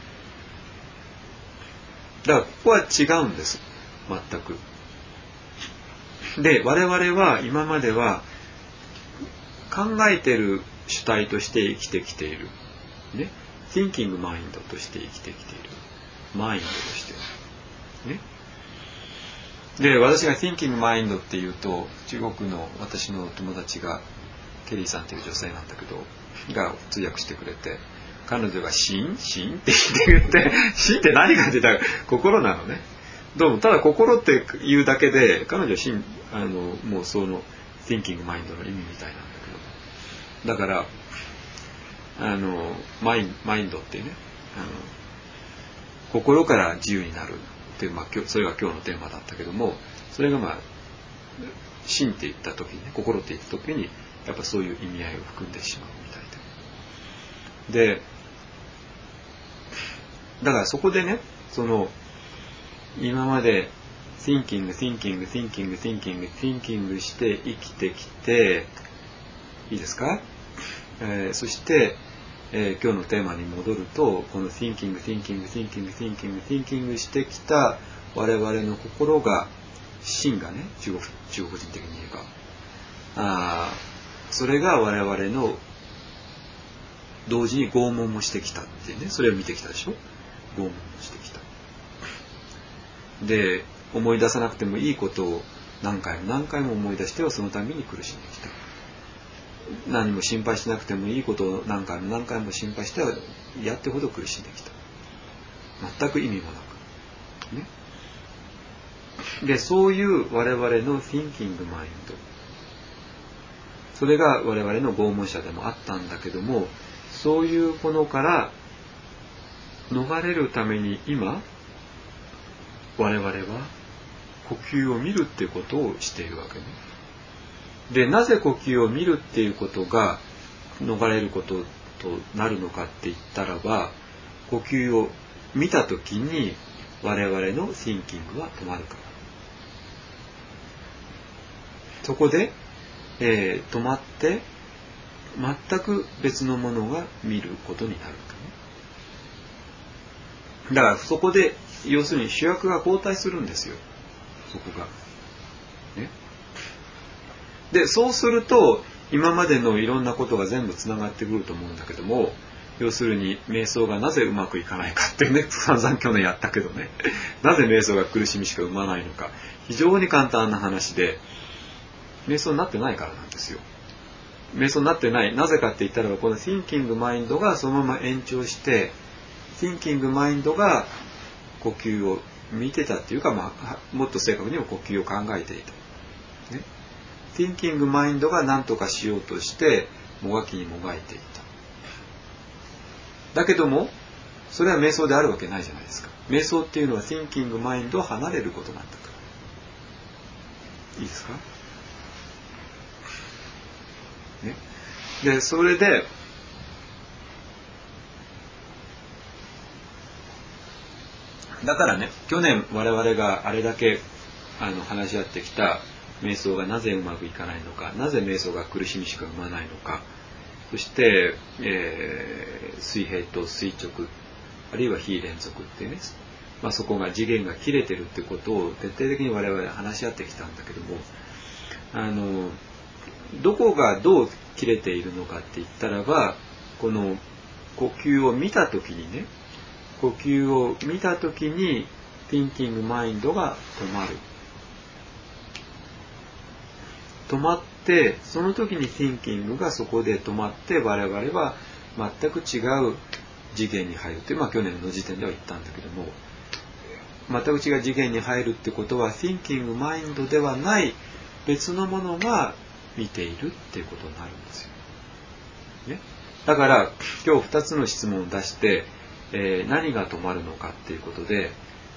だからここは違うんです、全く。で、我々は今までは考えている主体として生きてきている、ね、Thinking Mind として生きてきている、マインドとしてね。で、私が Thinking Mind っていうと、中国の私の友達がケリーさんっていう女性なんだけどが通訳してくれて、彼女が心って言って心って何かって言ったら心なのね。どうもただ心って言うだけで、彼女はもうその Thinking Mind の意味みたいなんだけど、だからマインドっていうね、心から自由になるっていう、それが今日のテーマだったけども、それが心って言った時にね、心って言った時にやっぱそういう意味合いを含んでしまうみたいで、だからそこでね、今まで thinking して生きてきて、いいですか？そして、今日のテーマに戻ると、この thinking してきた我々の心が、心がね、中国人的に言えば、それが我々の同時に拷問もしてきたっていうね、それを見てきたでしょ。拷問もしてきた。で、思い出さなくてもいいことを何回も思い出してはそのために苦しんできた。何も心配しなくてもいいことを何回も心配してはやってほど苦しんできた。全く意味もなくね。で、そういう我々の thinking mind、 それが我々の拷問者でもあったんだけども、そういうものから逃れるために今我々は呼吸を見るっていうことをしているわけね。で、なぜ呼吸を見るっていうことが逃れることとなるのかって言ったらば、呼吸を見たときに我々の thinking は止まるから。そこで、止まって全く別のものが見ることになるわけね。だからそこで要するに主役が交代するんですよ、そこがね。で、そうすると今までのいろんなことが全部つながってくると思うんだけども、要するに瞑想がなぜうまくいかないかってね、散々去年やったけどね、なぜ瞑想が苦しみしか生まないのか、非常に簡単な話で、瞑想になってないからなんですよ。瞑想になってない。なぜかって言ったらば、この Thinking Mind がそのまま延長して、Thinking Mind が呼吸を見てたっていうか、もっと正確には呼吸を考えていた、ね、Thinking Mind が何とかしようとしてもがきにもがいていた。だけどもそれは瞑想であるわけないじゃないですか。瞑想っていうのは Thinking Mind を離れることなんだから。いいですかね。で、それでだからね、去年我々があれだけ話し合ってきた瞑想がなぜうまくいかないのか、なぜ瞑想が苦しみしか生まないのか、そして、水平と垂直あるいは非連続っていうね、そこが次元が切れてるってことを徹底的に我々話し合ってきたんだけども、どこがどう切れているのかって言ったらば、この呼吸を見たときにね、呼吸を見たときにThinking Mindが止まる。止まって、その時に Thinking がそこで止まって、我々は全く違う次元に入るって、去年の時点では言ったんだけども、全く違う次元に入るってことは Thinking Mind ではない別のものが見ているっていうことになるんですよ。ね、だから今日2つの質問を出して、何が止まるのかっていうことで、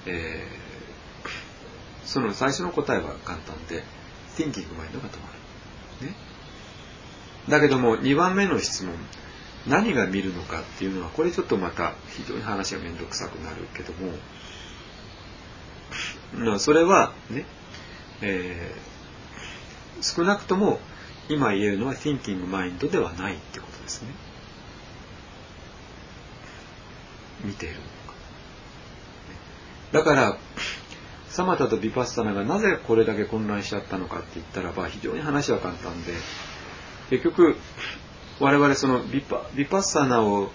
その最初の答えは簡単で Thinking Mind が止まる、ね、だけども2番目の質問、何が見るのかっていうのは、これちょっとまた非常に話がめんどくさくなるけども、それはね、少なくとも今言えるのは Thinking Mind ではないってことですね。見ているのか。だからサマタとビパッサナがなぜこれだけ混乱しちゃったのかって言ったらば、非常に話は簡単で、結局我々そのビパッサナを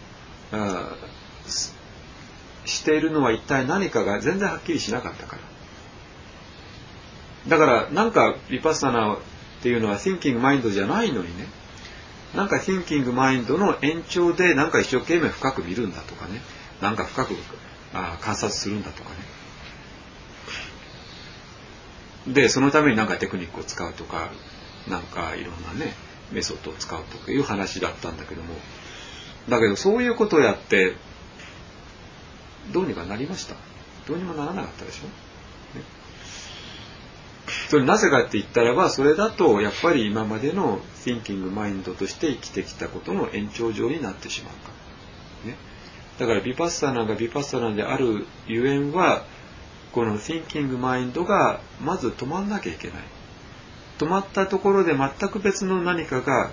しているのは一体何かが全然はっきりしなかったから。だからなんかビパッサナっていうのは Thinking Mind じゃないのにね、なんか Thinking Mind の延長でなんか一生懸命深く見るんだとかね、なんか深く観察するんだとかね。でそのためになんかテクニックを使うとか、なんかいろんなねメソッドを使うとかいう話だったんだけども、だけどそういうことをやってどうにかなりました？どうにもならなかったでしょ、ね、それなぜかって言ったらば、それだとやっぱり今までの Thinking Mind として生きてきたことの延長上になってしまうから、ね、だからビパッサナがビパッサナであるゆえんは、この Thinking Mind がまず止まんなきゃいけない。止まったところで全く別の何かが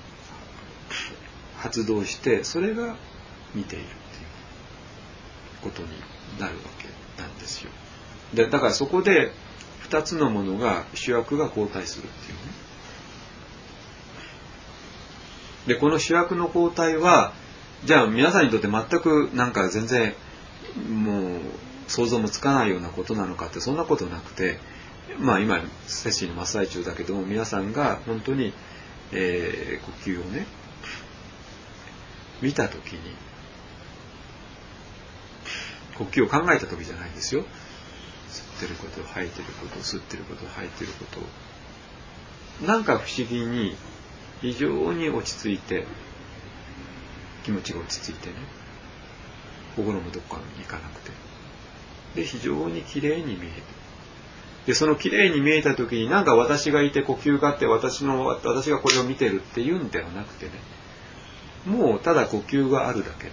発動して、それが見ているっていうことになるわけなんですよ。でだからそこで2つのものが主役が交代するっていうね。でこの主役の交代は、じゃあ皆さんにとって全くなんか全然もう想像もつかないようなことなのかって、そんなことなくて、今摂氏の真っ最中だけども、皆さんが本当に、呼吸をね見たときに、呼吸を考えたときじゃないですよ。吸ってること、吐いてること、吸ってること、吐いてること、なんか不思議に非常に落ち着いて、気持ちが落ち着いてね、心もどっかに行かなくて、で非常にきれいに見える。でそのきれいに見えた時に、なんか私がいて呼吸があって、私がこれを見てるっていうんではなくてね、もうただ呼吸があるだけっていうね、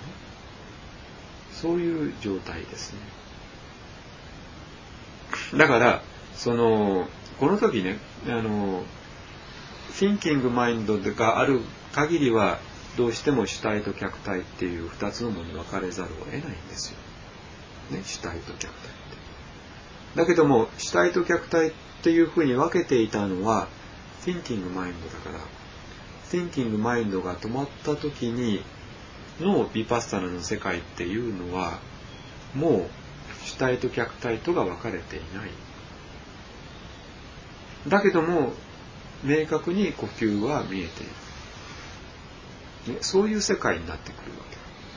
そういう状態ですね。だからこの時ね、Thinking Mind がある限りはどうしても主体と客体っていう2つのものに分かれざるを得ないんですよ、ね、主体と客体って。だけども主体と客体っていうふうに分けていたのは Thinking Mind だから、 Thinking Mind が止まった時にのビパッサナの世界っていうのは、もう主体と客体とが分かれていない。だけども明確に呼吸は見えている、ね、そういう世界になってくるわ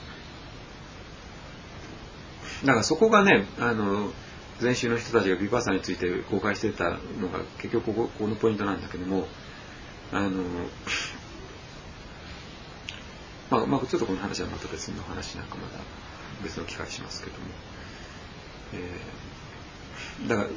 けだから、そこがね、前週の人たちがビパッサナについて公開してたのが結局このポイントなんだけども、ちょっとこの話はまた別の話なんかまた別の機会しますけども、だから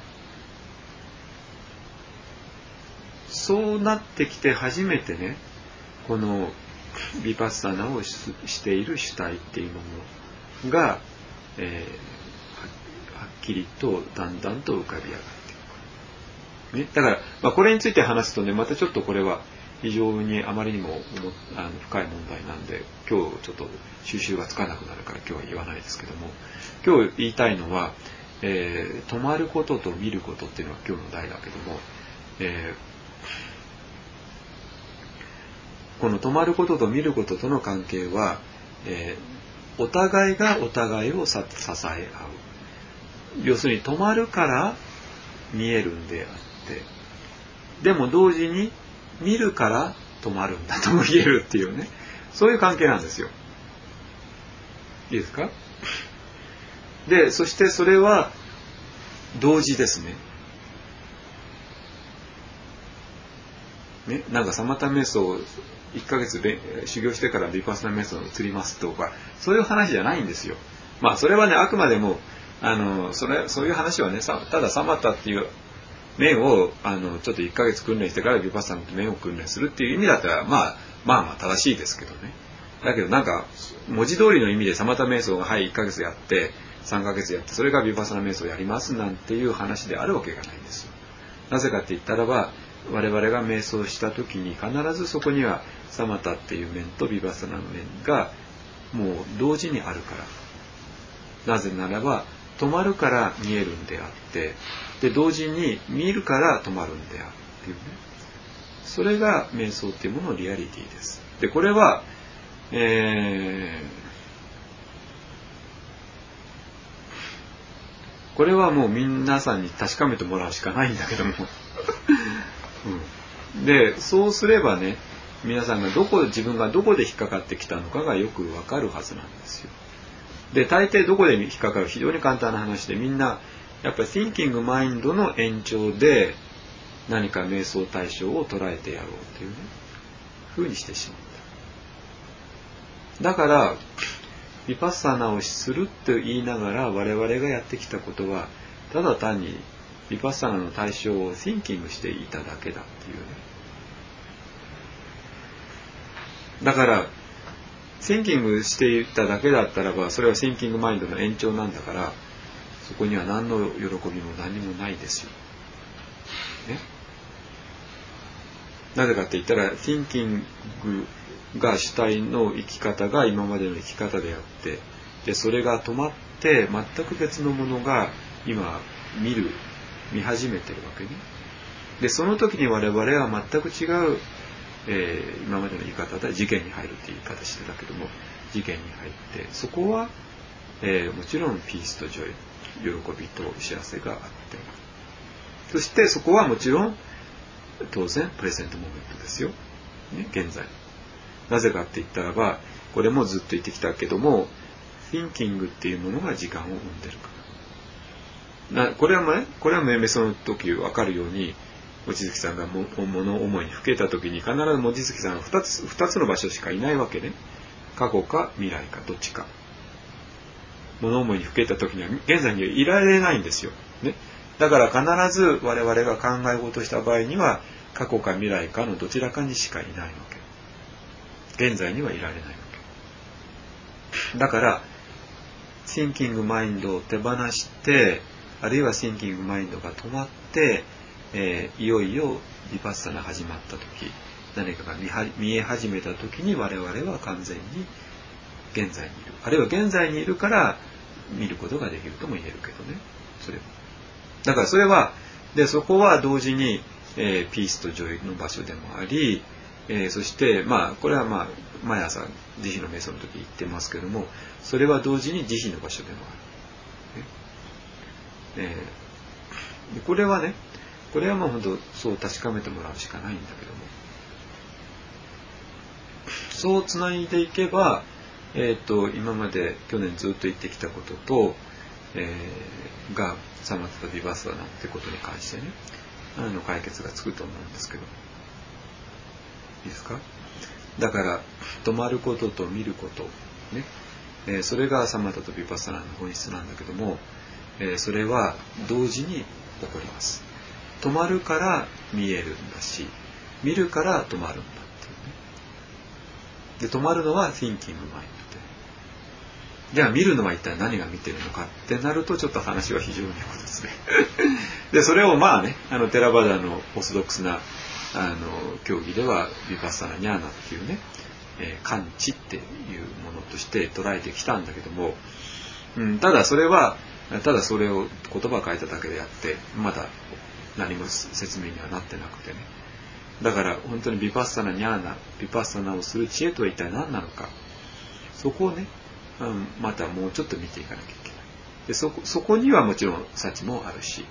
そうなってきて初めてね、このビパッサナをしている主体っていうものが、はっききりとだんだんと浮かび上がっていく、ね、だから、これについて話すとね、またちょっとこれは非常にあまりにも深い問題なんで、今日ちょっと収集がつかなくなるから今日は言わないですけども、今日言いたいのは、止まることと見ることっていうのが今日の題だけども、この止まることと見ることとの関係は、お互いがお互いを支え合う。要するに止まるから見えるんであって、でも同時に見るから止まるんだとも言えるっていうね、そういう関係なんですよ。いいですか？で、そしてそれは同時ですね。なんかサマタ瞑想を1ヶ月修行してからヴィパッサナ瞑想に移りますとか、そういう話じゃないんですよ。それはね、あくまでもそういう話はね、ただサマタっていう面をちょっと1ヶ月訓練してからヴィパッサナと面を訓練するっていう意味だったらまあ正しいですけどね。だけどなんか文字通りの意味でサマタ瞑想が1ヶ月やって3ヶ月やってそれがヴィパッサナ瞑想をやりますなんていう話であるわけがないんですよ。なぜかって言ったらば、我々が瞑想した時に必ずそこにはサマタっていう面とヴィパッサナの面がもう同時にあるから。なぜならば止まるから見えるんであって、で同時に見るから止まるんであるっていうね、それが瞑想っていうもののリアリティです。でこれは、これはもう皆さんに確かめてもらうしかないんだけども、でそうすればね、皆さんが自分がどこで引っかかってきたのかがよくわかるはずなんですよ。で大抵どこで引っかかる、非常に簡単な話で、みんなやっぱり Thinking Mind の延長で何か瞑想対象を捉えてやろうというね風にしてしまった。だからヴィパッサナをすると言いながら我々がやってきたことはただ単にヴィパッサナの対象を Thinking していただけだっていうね。だからThinking していただけだったらば、それは Thinking Mind の延長なんだから、そこには何の喜びも何もないですよ。ね。なぜかって言ったら Thinking が主体の生き方が今までの生き方であって、でそれが止まって全く別のものが今見始めてるわけね。でその時に我々は全く違う今までの言い方で次元に入るっていう言い方してたけども、次元に入ってそこは、もちろんピースとジョイ、喜びと幸せがあって、そしてそこはもちろん当然プレゼントモメントですよ、ね、現在。なぜかって言ったらば、これもずっと言ってきたけども、Thinking っていうものが時間を生んでるから。これは瞑想の時分かるように、望月さんが物思いにふけた時に必ず望月さんは2つの場所しかいないわけね。過去か未来かどっちか。物思いにふけた時には現在にはいられないんですよ、ね。だから必ず我々が考え事した場合には過去か未来かのどちらかにしかいないわけ。現在にはいられないわけ。だからThinking Mind を手放して、あるいはThinking Mind が止まっていよいよヴィパッサナ始まった時、何かが見え始めた時に我々は完全に現在にいる、あるいは現在にいるから見ることができるとも言えるけどね。それだからそれはで、そこは同時に、ピースとジョイの場所でもあり、そしてこれは毎朝慈悲の瞑想の時言ってますけども、それは同時に慈悲の場所でもある、これはもう本当そう確かめてもらうしかないんだけども、そうつないでいけば、今まで去年ずっと言ってきたことと、がサマタとヴィパッサナってことに関してね、解決がつくと思うんですけど、いいですか？だから止まることと見ることね、それがサマタとヴィパッサナの本質なんだけども、それは同時に起こります。止まるから見えるんだし、見るから止まるんだっていうね。で止まるのは Thinking Mind で、 じゃあ見るのは一体何が見てるのかってなるとちょっと話は非常に複雑ででそれをまあねテラバダのオーソドックスな教義ではヴィパッサナニャーナっていうね、感知っていうものとして捉えてきたんだけども、ただそれを言葉を変えただけであってまだ何も説明にはなってなくてね、だから本当にヴィパッサナニャーナ、ヴィパッサナをする知恵とは一体何なのか、そこをね、またもうちょっと見ていかなきゃいけない。でそこにはもちろんサチもあるし、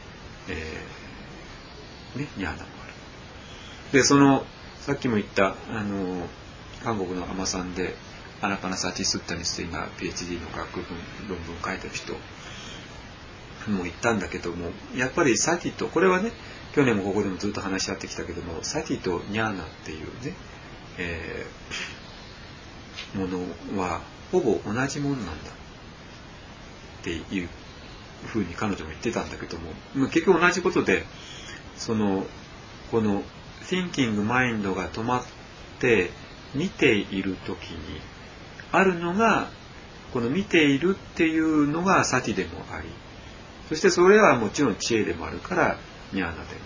ニャーナもある。でさっきも言った韓国の海女さんでアナパナサティスッタについて今 PhD の学部論文を書いてる人も言ったんだけども、やっぱりサティと、これはね去年もここでもずっと話し合ってきたけども、サティとニャーナっていうね、ものはほぼ同じものなんだっていうふうに彼女も言ってたんだけども、結局同じことで、このThinking Mind が止まって見ているときにあるのが、この見ているっていうのがサティでもあり、そしてそれはもちろん知恵でもあるからニャーナでもある、ね、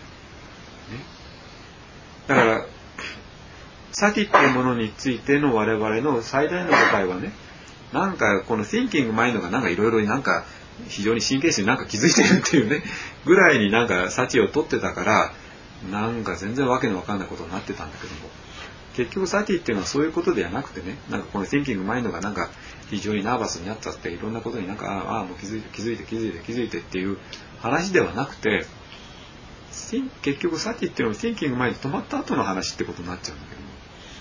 だからサティっていうものについての我々の最大の誤解はね、なんかこの Thinking Mind がなんかいろいろなんか非常に神経質になんか気づいてるっていうねぐらいになんかサティを取ってたから、なんか全然わけのわかんないことになってたんだけども、結局サティっていうのはそういうことではなくてね、なんかこの Thinking Mind がなんか非常にナーバスになっちゃっていろんなことになんかもう気づいてっていう話ではなくて、結局サティっていうのは Thinking Mind 止まった後の話ってことになっちゃうんだけども、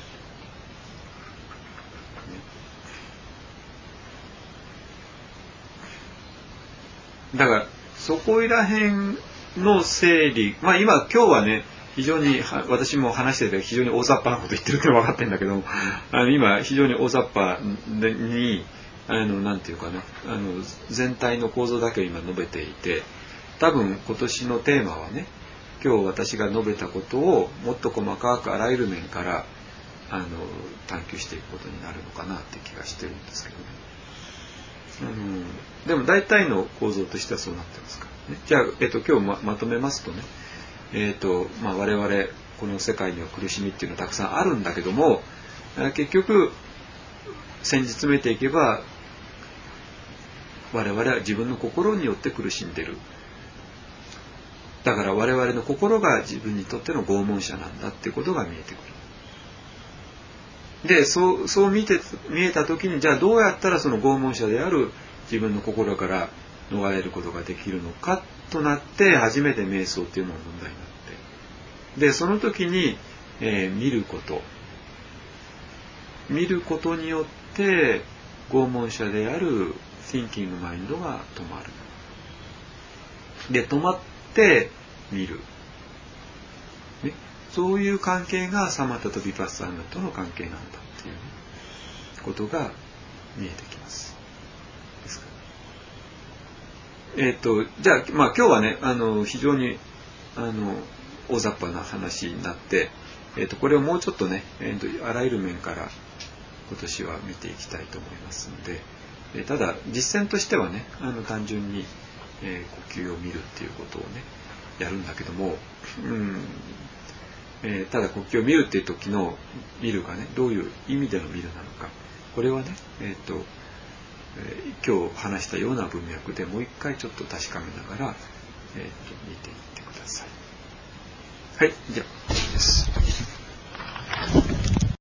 だからそこら辺の整理、今日はね非常に私も話してて非常に大雑把なこと言ってるって分かってるんだけども、今非常に大雑把になんていうかな、全体の構造だけを今述べていて、多分今年のテーマはね、今日私が述べたことをもっと細かくあらゆる面から探求していくことになるのかなって気がしてるんですけどね。でも大体の構造としてはそうなってますからね。じゃあ、今日 まとめますとね、我々この世界には苦しみっていうのはたくさんあるんだけども、結局先日詰めていけば我々は自分の心によって苦しんでる。だから我々の心が自分にとっての拷問者なんだっていうことが見えてくる。で、そう見えた時に、じゃあどうやったらその拷問者である自分の心から逃れることができるのかとなって、初めて瞑想っていうのが問題になって、でその時に、見ることによって拷問者である Thinking Mind が止まる。で止まって見る、ね、そういう関係がサマタとヴィパッサナとの関係なんだっていう、ね、ことが見えてきます。ですから、じゃあ、今日はね非常に大雑把な話になって、これをもうちょっとね、あらゆる面から今年は見ていきたいと思いますので、ただ実践としてはね単純に、呼吸を見るっていうことをねやるんだけども、ただ呼吸を見るっていう時の見るがねどういう意味での見るなのか、これはね、今日話したような文脈でもう一回ちょっと確かめながら、見ていってください。はい、じゃあです。